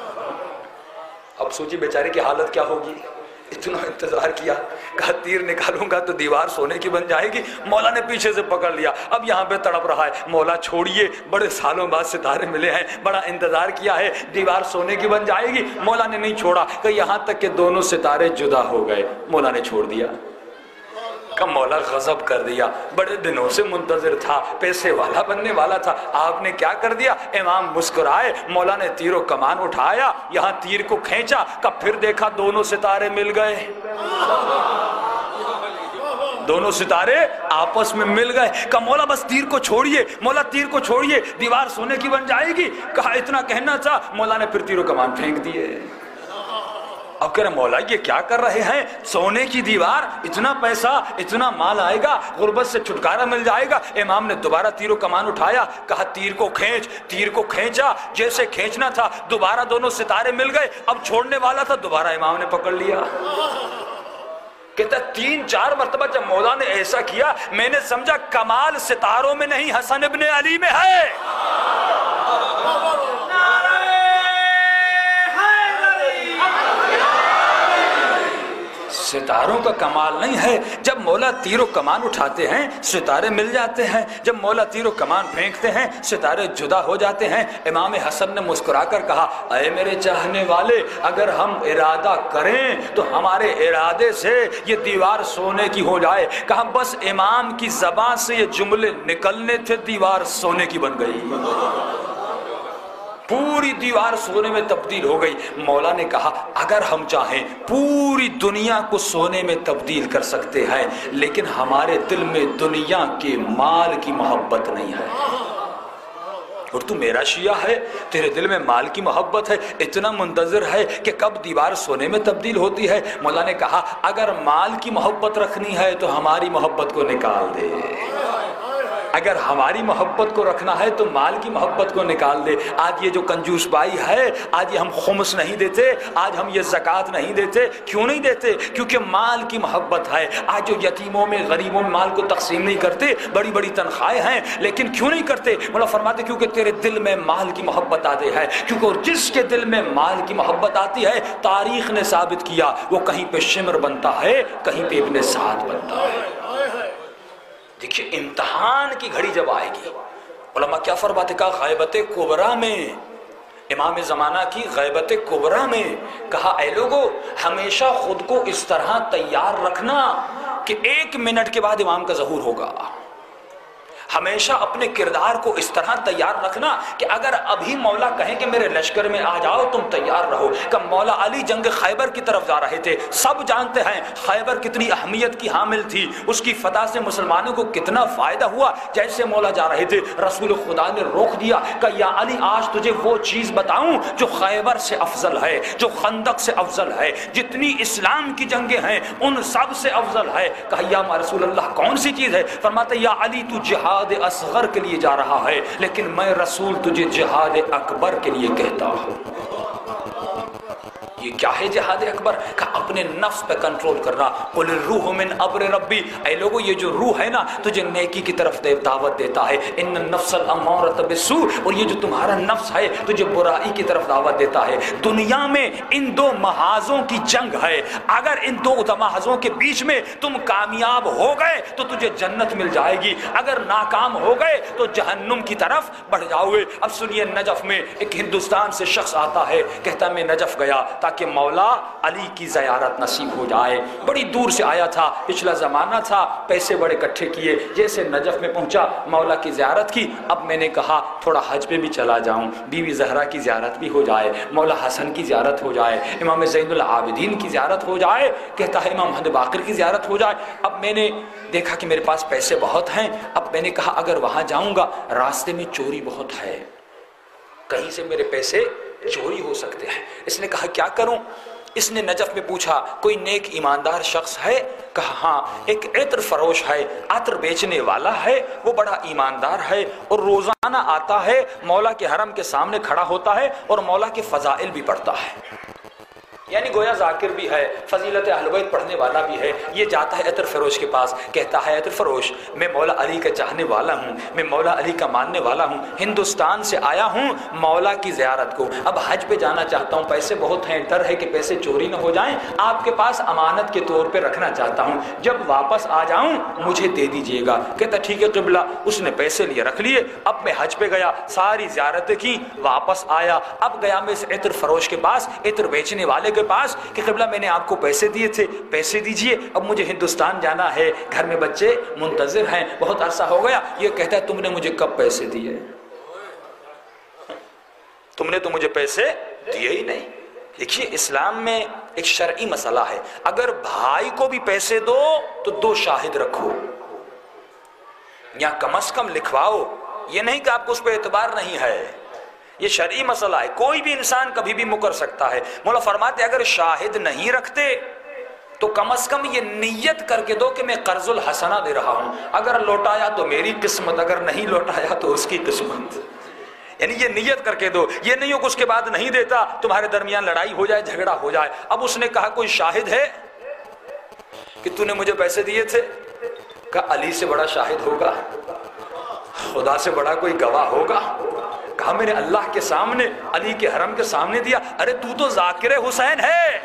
اب سوچی بیچارے کی حالت کیا ہوگی، اتنا انتظار کیا، کہا تیر نکالوں گا تو دیوار سونے کی بن جائے گی، مولا نے پیچھے سے پکڑ لیا، اب یہاں پہ تڑپ رہا ہے، مولا چھوڑیے، بڑے سالوں بعد ستارے ملے ہیں، بڑا انتظار کیا ہے، دیوار سونے کی بن جائے گی، مولا نے نہیں چھوڑا، کہ یہاں تک کہ دونوں ستارے جدا ہو گئے، مولا نے چھوڑ دیا۔ کا مولا غضب کر دیا، بڑے دنوں سے منتظر تھا، پیسے والا بننے والا تھا، آپ نے کیا کر دیا؟ امام مسکرائے، مولا نے تیر و کمان اٹھایا، یہاں تیر کو کھینچا، کہ پھر دیکھا دونوں ستارے مل گئے۔ دونوں ستارے آپس میں مل گئے. کہا مولا بس تیر کو چھوڑیے, مولا تیر کو چھوڑیے, دیوار سونے کی بن جائے گی. کہا اتنا کہنا تھا, مولا نے پھر تیر و کمان پھینک دیے. اب کہہ رہے مولا یہ کیا کر رہے ہیں, سونے کی دیوار, اتنا پیسہ, اتنا مال آئے گا, غربت سے چھٹکارا مل جائے گا. امام نے دوبارہ تیر و کمان اٹھایا, کہا تیر کو کھینچ. تیر کو کھینچا, جیسے کھینچنا تھا دوبارہ دونوں ستارے مل گئے. اب چھوڑنے والا تھا, دوبارہ امام نے پکڑ لیا. کہتا تین چار مرتبہ جب مولا نے ایسا کیا, میں نے سمجھا کمال ستاروں میں نہیں حسن ابن علی میں ہے. ستاروں کا کمال نہیں ہے. جب مولا تیر و کمان اٹھاتے ہیں ستارے مل جاتے ہیں, جب مولا تیر و کمان پھینکتے ہیں ستارے جدا ہو جاتے ہیں. امام حسن نے مسکرا کر کہا اے میرے چاہنے والے, اگر ہم ارادہ کریں تو ہمارے ارادے سے یہ دیوار سونے کی ہو جائے. کہا بس امام کی زبان سے یہ جملے نکلنے تھے, دیوار سونے کی بن گئی. پوری دیوار سونے میں تبدیل ہو گئی. مولا نے کہا اگر ہم چاہیں پوری دنیا کو سونے میں تبدیل کر سکتے ہیں, لیکن ہمارے دل میں دنیا کے مال کی محبت نہیں ہے. اور تو میرا شیعہ ہے, تیرے دل میں مال کی محبت ہے, اتنا منتظر ہے کہ کب دیوار سونے میں تبدیل ہوتی ہے. مولا نے کہا اگر مال کی محبت رکھنی ہے تو ہماری محبت کو نکال دے, اگر ہماری محبت کو رکھنا ہے تو مال کی محبت کو نکال دے. آج یہ جو کنجوس بائی ہے, آج یہ ہم خمس نہیں دیتے, آج ہم یہ زکوٰۃ نہیں دیتے. کیوں نہیں دیتے؟ کیونکہ مال کی محبت ہے. آج جو یتیموں میں غریبوں میں مال کو تقسیم نہیں کرتے, بڑی بڑی تنخواہیں ہیں لیکن کیوں نہیں کرتے؟ مولا فرماتے کیونکہ تیرے دل میں مال کی محبت آتی ہے. کیونکہ جس کے دل میں مال کی محبت آتی ہے, تاریخ نے ثابت کیا وہ کہیں پہ شمر بنتا ہے, کہیں پہ ابن سعد بنتا ہے. دیکھیے امتحان کی گھڑی جب آئے گی, علماء کیا فرماتے, کہا غیبت کبریٰ میں, امام زمانہ کی غیبت کبریٰ میں کہا اے لوگو ہمیشہ خود کو اس طرح تیار رکھنا کہ ایک منٹ کے بعد امام کا ظہور ہوگا. ہمیشہ اپنے کردار کو اس طرح تیار رکھنا کہ اگر ابھی مولا کہیں کہ میرے لشکر میں آ جاؤ تم تیار رہو. کہ مولا علی جنگ خیبر کی طرف جا رہے تھے, سب جانتے ہیں خیبر کتنی اہمیت کی حامل تھی, اس کی فتح سے مسلمانوں کو کتنا فائدہ ہوا. جیسے مولا جا رہے تھے رسول خدا نے روک دیا کہ یا علی آج تجھے وہ چیز بتاؤں جو خیبر سے افضل ہے, جو خندق سے افضل ہے, جتنی اسلام کی جنگیں ہیں ان سب سے افضل ہے. کہا یا رسول اللہ کون سی چیز ہے؟ فرماتے یا علی تو جہاد اصغر کے لیے جا رہا ہے, لیکن میں رسول تجھے جہاد اکبر کے لیے کہتا ہوں. یہ کیا ہے جہاد اکبر؟ کہ اپنے نفس پہ کنٹرول کرنا. قل الروح من امر ربی, اے لوگوں یہ جو روح ہے نا تجھے نیکی کی طرف دعوت دیتا ہے. ان النفس الامارۃ بالسوء, اور یہ جو تمہارا نفس ہے تجھے برائی کی طرف دعوت دیتا ہے. دنیا میں ان دو محاذوں کی جنگ ہے, اگر ان دو محاذوں کے بیچ میں تم کامیاب ہو گئے تو تجھے جنت مل جائے گی, اگر ناکام ہو گئے تو جہنم کی طرف بڑھ جاؤ گے. اب سنیے نجف میں ایک ہندوستان سے شخص آتا ہے, کہتا میں نجف گیا تاکہ مولا علی کی زیارت نصیب ہو جائے. بڑی دور سے آیا تھا, پچھلا زمانہ تھا, پیسے بڑے اکٹھے کیے, جیسے نجف میں پہنچا مولا کی زیارت کی. اب میں نے کہا تھوڑا حج پہ بھی چلا جاؤں, بیوی زہرا کی زیارت بھی ہو جائے, مولا حسن کی زیارت ہو جائے, امام زین العابدین کی زیارت ہو جائے, کہتا ہے امام محمد باقر کی زیارت ہو جائے. اب میں نے دیکھا کہ میرے پاس پیسے بہت ہیں. اب میں نے کہا اگر وہاں جاؤں گا راستے میں چوری بہت ہے, کہیں سے میرے پیسے چوری ہو سکتے ہیں. اس نے کہا کیا کروں؟ اس نے نجف میں پوچھا کوئی نیک ایماندار شخص ہے؟ کہا ہاں ایک عطر فروش ہے, عطر بیچنے والا ہے, وہ بڑا ایماندار ہے اور روزانہ آتا ہے مولا کے حرم کے سامنے کھڑا ہوتا ہے اور مولا کے فضائل بھی پڑھتا ہے. یعنی گویا ذاکر بھی ہے, فضیلت اہل بیت پڑھنے والا بھی ہے. یہ جاتا ہے عطر فروش کے پاس, کہتا ہے عطر فروش میں مولا علی کا چاہنے والا ہوں, میں مولا علی کا ماننے والا ہوں, ہندوستان سے آیا ہوں مولا کی زیارت کو, اب حج پہ جانا چاہتا ہوں, پیسے بہت ہیں, ڈر ہے کہ پیسے چوری نہ ہو جائیں, آپ کے پاس امانت کے طور پہ رکھنا چاہتا ہوں, جب واپس آ جاؤں مجھے دے دیجئے گا. کہتا ٹھیک ہے قبلہ. اس نے پیسے لیے رکھ لیے. اب میں حج پہ گیا, ساری زیارتیں کی, واپس آیا. اب گیا میں اس عطر فروش کے پاس, عطر بیچنے والے کے پاس کہ قبلہ میں نے آپ کو پیسے دیے تھے, پیسے دیجئے, اب مجھے ہندوستان جانا ہے, گھر میں بچے منتظر ہیں, بہت عرصہ ہو گیا. یہ کہتا ہے تم نے مجھے کب پیسے دیے؟ تم نے تو مجھے پیسے دیے ہی نہیں. دیکھیے اسلام میں ایک شرعی مسئلہ ہے، اگر بھائی کو بھی پیسے دو تو دو شاہد رکھو یا کم از کم لکھواؤ، یہ نہیں کہ آپ کو اس پہ اعتبار نہیں ہے، یہ شرعی مسئلہ ہے، کوئی بھی انسان کبھی بھی مکر سکتا ہے۔ مولا فرماتے اگر شاہد نہیں رکھتے تو کم از کم یہ نیت کر کے دو کہ میں قرض الحسنہ دے رہا ہوں، اگر لوٹایا تو میری قسمت، اگر نہیں لوٹایا تو اس کی قسمت، یعنی یہ نیت کر کے دو، یہ نہیں ہو کہ اس کے بعد نہیں دیتا تمہارے درمیان لڑائی ہو جائے، جھگڑا ہو جائے۔ اب اس نے کہا کوئی شاہد ہے کہ تو نے مجھے پیسے دیے تھے؟ کہا علی سے بڑا شاہد ہوگا، خدا سے بڑا کوئی گواہ ہوگا؟ کہا میں نے اللہ کے سامنے، علی کے حرم کے سامنے دیا۔ ارے تو تو ذاکر حسین ہے،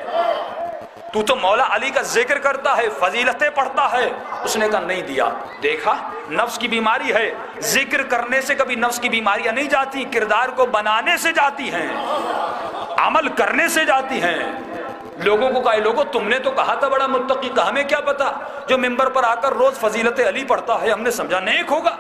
تو تو مولا علی کا ذکر کرتا ہے، فضیلتیں پڑھتا ہے۔ اس نے کہا نہیں دیا۔ دیکھا نفس کی بیماری ہے، ذکر کرنے سے کبھی نفس کی بیماریاں نہیں جاتی، کردار کو بنانے سے جاتی ہیں، عمل کرنے سے جاتی ہیں۔ لوگوں کو کہا لوگوں تم نے تو کہا تھا بڑا متقی، کہا ہمیں کیا پتا، جو ممبر پر آ کر روز فضیلت علی پڑھتا ہے ہم نے سمجھا نیک ہوگا۔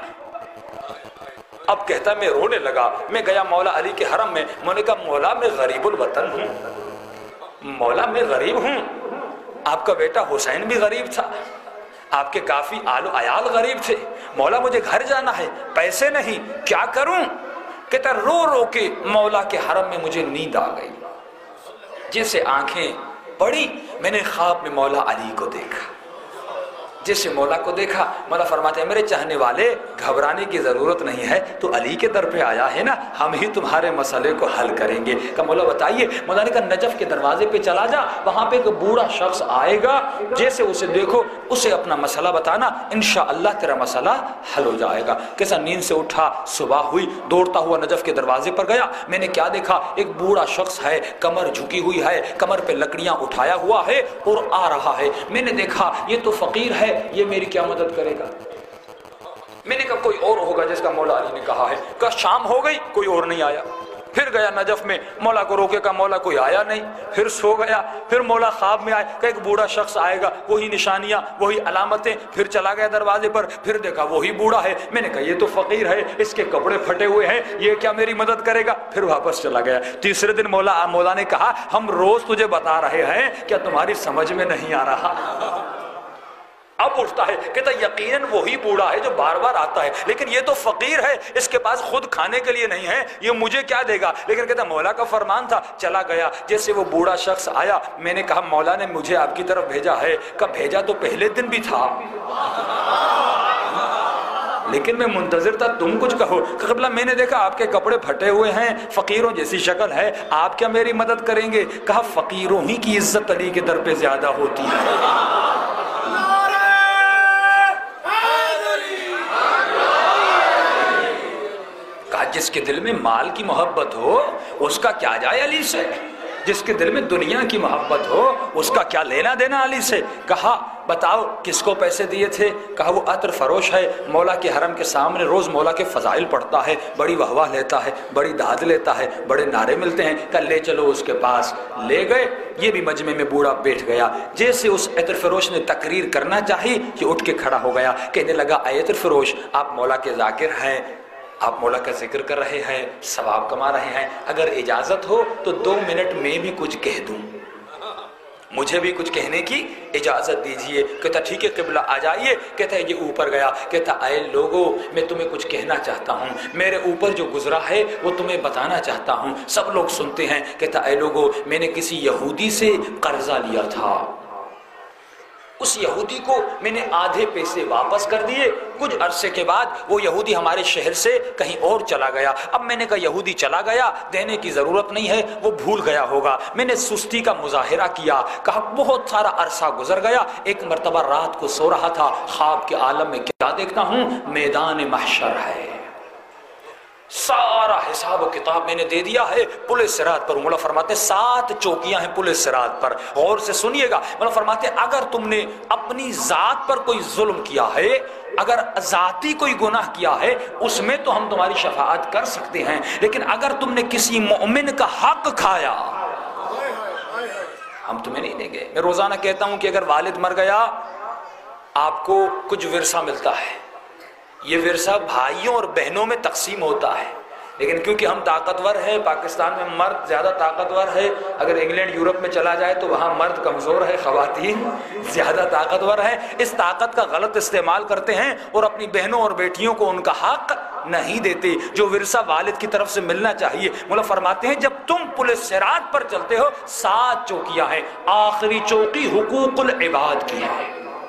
اب کہتا ہے میں رونے لگا، میں گیا مولا علی کے حرم میں، میں نے کہا مولا میں غریب الوطن ہوں، مولا میں غریب ہوں، آپ کا بیٹا حسین بھی غریب تھا، آپ کے کافی آل و عیال غریب تھے، مولا مجھے گھر جانا ہے، پیسے نہیں، کیا کروں؟ کہتا رو رو کے مولا کے حرم میں مجھے نیند آ گئی، جیسے آنکھیں پڑی میں نے خواب میں مولا علی کو دیکھا، جیسے مولا کو دیکھا مولا فرماتے ہیں میرے چاہنے والے گھبرانے کی ضرورت نہیں ہے، تو علی کے در پہ آیا ہے نا، ہم ہی تمہارے مسئلے کو حل کریں گے۔ کہ مولا بتائیے، مولا نے کہا نجف کے دروازے پہ چلا جا، وہاں پہ ایک بوڑھا شخص آئے گا، جیسے اسے دیکھو اسے اپنا مسئلہ بتانا، انشاءاللہ تیرا مسئلہ حل ہو جائے گا۔ کیسا نیند سے اٹھا، صبح ہوئی، دوڑتا ہوا نجف کے دروازے پر گیا، میں نے کیا دیکھا، ایک بوڑھا شخص ہے، کمر جھکی ہوئی ہے، کمر پہ لکڑیاں اٹھایا ہوا ہے اور آ رہا ہے۔ میں نے دیکھا یہ تو فقیر ہے، یہ میری کیا مدد کرے گا؟ میں نے کہا کوئی اور ہوگا جس کا مولا علی نے کہا ہے۔ کہا شام ہو گئی کوئی اور نہیں آیا، پھر گیا نجف میں، مولا کو روکے کا مولا کوئی آیا نہیں، پھر سو گیا، پھر مولا خواب میں آئے کہ ایک بوڑھا شخص آئے گا، وہی نشانیاں وہی علامتیں، پھر چلا گیا دروازے پر، پھر دیکھا وہی بوڑھا ہے۔ میں نے کہا یہ تو فقیر ہے، اس کے کپڑے پھٹے ہوئے ہیں، یہ کیا میری مدد کرے گا؟ پھر واپس چلا گیا۔ تیسرے دن مولا مولا نے کہا ہم روز تجھے بتا رہے ہیں، کیا تمہاری سمجھ میں نہیں آ رہا؟ اب اٹھتا ہے کہتا یقیناً وہی بوڑھا ہے جو بار بار آتا ہے، لیکن یہ تو فقیر ہے، اس کے پاس خود کھانے کے لیے نہیں ہے، یہ مجھے کیا دے گا؟ لیکن کہتا مولا کا فرمان تھا۔ چلا گیا، جیسے وہ بوڑھا شخص آیا میں نے کہا مولا نے مجھے آپ کی طرف بھیجا ہے۔ کہا بھیجا تو پہلے دن بھی تھا، لیکن میں منتظر تھا تم کچھ کہو۔ قبلہ میں نے دیکھا آپ کے کپڑے پھٹے ہوئے ہیں، فقیروں جیسی شکل ہے، آپ کیا میری مدد کریں گے؟ کہا فقیروں ہی کی عزت علی کے در پہ زیادہ ہوتی ہے۔ جس کے دل میں مال کی محبت ہو اس کا کیا جائے علی سے، جس کے دل میں دنیا کی محبت ہو اس کا کیا لینا دینا علی سے۔ کہا بتاؤ کس کو پیسے دیے تھے؟ کہا وہ عطر فروش ہے، مولا کے حرم کے سامنے روز مولا کے فضائل پڑھتا ہے، بڑی واہ واہ لیتا ہے، بڑی داد لیتا ہے، بڑے نعرے ملتے ہیں۔ کہا لے چلو اس کے پاس، لے گئے۔ یہ بھی مجمع میں بوڑھا بیٹھ گیا، جیسے اس عطر فروش نے تقریر کرنا چاہی کہ اٹھ کے کھڑا ہو گیا، کہنے لگا اے عطر فروش آپ مولا کے ذاکر ہیں، آپ مولا کا ذکر کر رہے ہیں، ثواب کما رہے ہیں، اگر اجازت ہو تو دو منٹ میں بھی کچھ کہہ دوں، مجھے بھی کچھ کہنے کی اجازت دیجئے۔ کہتا ٹھیک ہے قبلہ آ جائیے۔ کہتا ہے یہ اوپر گیا، کہتا اے لوگو میں تمہیں کچھ کہنا چاہتا ہوں، میرے اوپر جو گزرا ہے وہ تمہیں بتانا چاہتا ہوں، سب لوگ سنتے ہیں۔ کہتا اے لوگو میں نے کسی یہودی سے قرضہ لیا تھا، اس یہودی کو میں نے آدھے پیسے واپس کر دیے، کچھ عرصے کے بعد وہ یہودی ہمارے شہر سے کہیں اور چلا گیا۔ اب میں نے کہا یہودی چلا گیا، دینے کی ضرورت نہیں ہے، وہ بھول گیا ہوگا۔ میں نے سستی کا مظاہرہ کیا، کہا بہت سارا عرصہ گزر گیا، ایک مرتبہ رات کو سو رہا تھا، خواب کے عالم میں کیا دیکھتا ہوں، میدان محشر ہے، سارا حساب و کتاب میں نے دے دیا ہے، پولیس صراط پر۔ مولا فرماتے ہیں سات چوکیاں ہیں پولیس صراط پر، غور سے سنیے گا۔ مولا فرماتے ہیں اگر تم نے اپنی ذات پر کوئی ظلم کیا ہے، اگر ذاتی کوئی گناہ کیا ہے، اس میں تو ہم تمہاری شفاعت کر سکتے ہیں، لیکن اگر تم نے کسی مومن کا حق کھایا ہم تمہیں نہیں دیں گے۔ میں روزانہ کہتا ہوں کہ اگر والد مر گیا آپ کو کچھ ورثہ ملتا ہے، یہ ورثہ بھائیوں اور بہنوں میں تقسیم ہوتا ہے، لیکن کیونکہ ہم طاقتور ہیں، پاکستان میں مرد زیادہ طاقتور ہے، اگر انگلینڈ یورپ میں چلا جائے تو وہاں مرد کمزور ہے، خواتین زیادہ طاقتور ہیں، اس طاقت کا غلط استعمال کرتے ہیں اور اپنی بہنوں اور بیٹیوں کو ان کا حق نہیں دیتے جو ورثہ والد کی طرف سے ملنا چاہیے۔ مولا فرماتے ہیں جب تم پل صراط پر چلتے ہو سات چوکیاں ہیں، آخری چوکی حقوق العباد کی ہے۔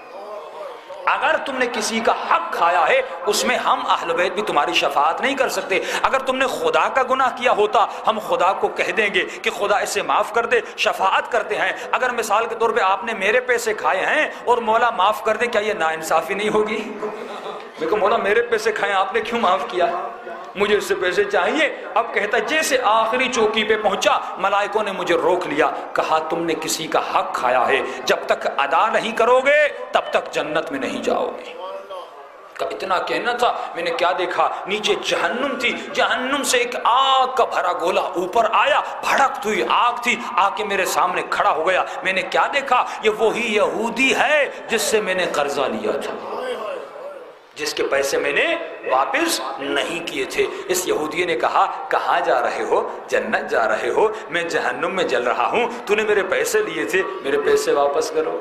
اگر تم نے کسی کا حق کھایا ہے اس میں ہم اہل بیت بھی تمہاری شفاعت نہیں کر سکتے۔ اگر تم نے خدا کا گناہ کیا ہوتا ہم خدا کو کہہ دیں گے کہ خدا اسے معاف کر دے، شفاعت کرتے ہیں۔ اگر مثال کے طور پہ آپ نے میرے پیسے کھائے ہیں اور مولا معاف کر دے، کیا یہ ناانصافی نہیں ہوگی؟ دیکھو مولا میرے پیسے کھائے آپ نے کیوں معاف کیا؟ مجھے اس سے پیسے چاہیے۔ اب کہتا ہے جیسے آخری چوکی پہ پہنچا ملائکوں نے مجھے روک لیا، کہا تم نے کسی کا حق کھایا ہے، جب تک ادا نہیں کرو گے تب تک جنت میں نہیں جاؤ گے۔ اتنا کہنا تھا، میں نے کیا دیکھا، نیچے جہنم تھی، جہنم سے ایک آگ کا بھرا گولا اوپر آیا، بھڑکتی ہوئی آگ تھی، آ کے میرے سامنے کھڑا ہو گیا۔ میں نے کیا دیکھا، یہ وہی یہودی ہے جس سے میں نے قرضہ لیا تھا، جس کے پیسے میں نے واپس نہیں کیے تھے۔ اس یہودی نے کہا کہاں جا رہے ہو؟ جنت جا رہے ہو؟ میں جہنم میں جل رہا ہوں، تو نے میرے پیسے لیے تھے، میرے پیسے واپس کرو۔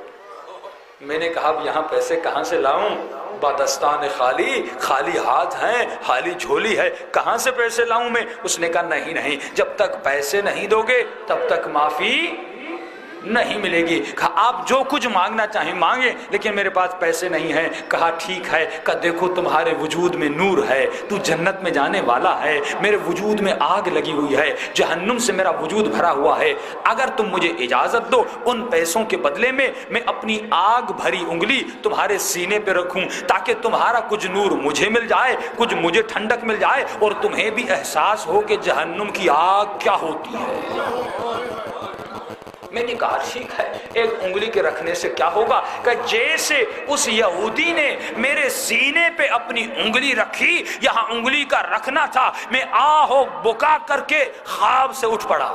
میں نے کہا اب یہاں پیسے کہاں سے لاؤں؟ بادستان خالی، خالی ہاتھ ہیں، خالی جھولی ہے، کہاں سے پیسے لاؤں میں؟ اس نے کہا نہیں نہیں، جب تک پیسے نہیں دو گے تب تک معافی نہیں ملے گی۔ کہا آپ جو کچھ مانگنا چاہیں مانگیں، لیکن میرے پاس پیسے نہیں ہیں۔ کہا ٹھیک ہے، کہا دیکھو تمہارے وجود میں نور ہے، تو جنت میں جانے والا ہے، میرے وجود میں آگ لگی ہوئی ہے، جہنم سے میرا وجود بھرا ہوا ہے، اگر تم مجھے اجازت دو ان پیسوں کے بدلے میں میں اپنی آگ بھری انگلی تمہارے سینے پہ رکھوں تاکہ تمہارا کچھ نور مجھے مل جائے، کچھ مجھے ٹھنڈک مل جائے اور تمہیں بھی احساس ہو کہ جہنم کی آگ کیا ہوتی ہے۔ میں نے کہا ٹھیک ہے، ایک انگلی کے رکھنے سے کیا ہوگا؟ کہ جیسے اس یہودی نے میرے سینے پہ اپنی انگلی رکھی، یہاں انگلی کا رکھنا تھا، میں آہ و بکا کر کے خواب سے اٹھ پڑا۔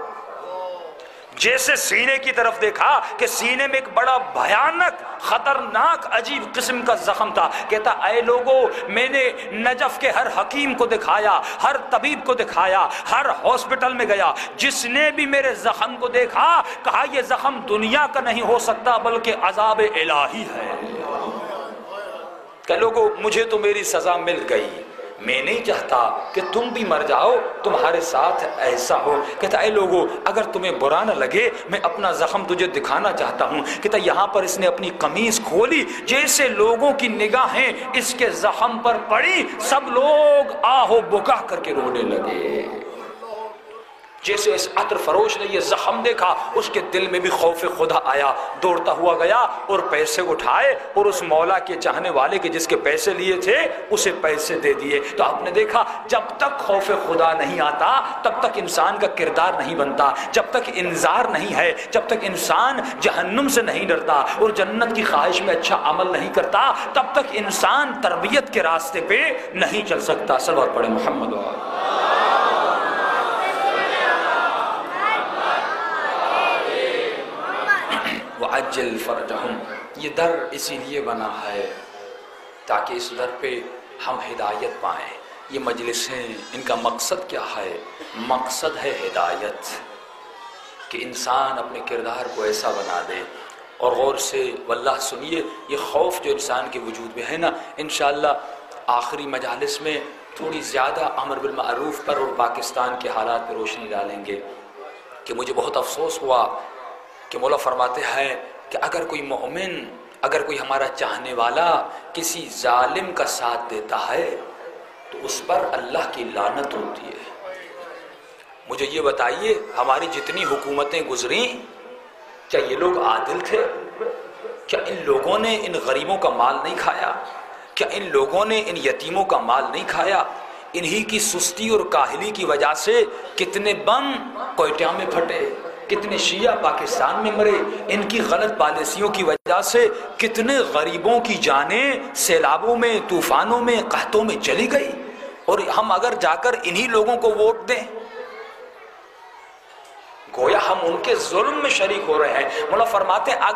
جیسے سینے کی طرف دیکھا کہ سینے میں ایک بڑا بھیانک خطرناک عجیب قسم کا زخم تھا۔ کہتا اے لوگو، میں نے نجف کے ہر حکیم کو دکھایا، ہر طبیب کو دکھایا، ہر ہاسپٹل میں گیا، جس نے بھی میرے زخم کو دیکھا کہا یہ زخم دنیا کا نہیں ہو سکتا بلکہ عذاب الہی ہے۔ کہ لوگو مجھے تو میری سزا مل گئی، میں نہیں چاہتا کہ تم بھی مر جاؤ، تمہارے ساتھ ایسا ہو۔ کہتا اے لوگو اگر تمہیں برا نہ لگے میں اپنا زخم تجھے دکھانا چاہتا ہوں۔ کہتا یہاں پر اس نے اپنی قمیص کھولی، جیسے لوگوں کی نگاہیں اس کے زخم پر پڑی سب لوگ آہ و بکا کر کے رونے لگے۔ جیسے اس عطر فروش نے یہ زخم دیکھا اس کے دل میں بھی خوف خدا آیا، دوڑتا ہوا گیا اور پیسے اٹھائے اور اس مولا کے چاہنے والے کے جس کے پیسے لیے تھے اسے پیسے دے دیے۔ تو آپ نے دیکھا جب تک خوف خدا نہیں آتا تب تک انسان کا کردار نہیں بنتا، جب تک انذار نہیں ہے، جب تک انسان جہنم سے نہیں ڈرتا اور جنت کی خواہش میں اچھا عمل نہیں کرتا تب تک انسان تربیت کے راستے پہ نہیں چل سکتا۔ صلوات پڑھیں محمد و وَعَجِّلْ فَرْجَهُمْ۔ یہ در اسی لیے بنا ہے تاکہ اس در پہ ہم ہدایت پائیں۔ یہ مجلسیں ان کا مقصد کیا ہے؟ مقصد ہے ہدایت، کہ انسان اپنے کردار کو ایسا بنا دے۔ اور غور سے واللہ سنیے، یہ خوف جو انسان کے وجود میں ہے نا، انشاءاللہ آخری مجالس میں تھوڑی زیادہ امر بالمعروف پر اور پاکستان کے حالات پر روشنی ڈالیں گے۔ کہ مجھے بہت افسوس ہوا کہ مولا فرماتے ہیں کہ اگر کوئی مومن، اگر کوئی ہمارا چاہنے والا کسی ظالم کا ساتھ دیتا ہے تو اس پر اللہ کی لعنت ہوتی ہے۔ مجھے یہ بتائیے ہماری جتنی حکومتیں گزریں کیا یہ لوگ عادل تھے؟ کیا ان لوگوں نے ان غریبوں کا مال نہیں کھایا؟ کیا ان لوگوں نے ان یتیموں کا مال نہیں کھایا؟ انہی کی سستی اور کاہلی کی وجہ سے کتنے بم کوئٹہ میں پھٹے، کتنے شیعہ پاکستان میں مرے، ان کی غلط پالیسیوں کی وجہ سے کتنے غریبوں کی جانیں سیلابوں میں، طوفانوں میں، قحطوں میں چلی گئی، اور ہم اگر جا کر انہی لوگوں کو ووٹ دیں گویا ہم ان کے ظلم میں شریک ہو رہے ہیں۔ مولا فرماتے ہیں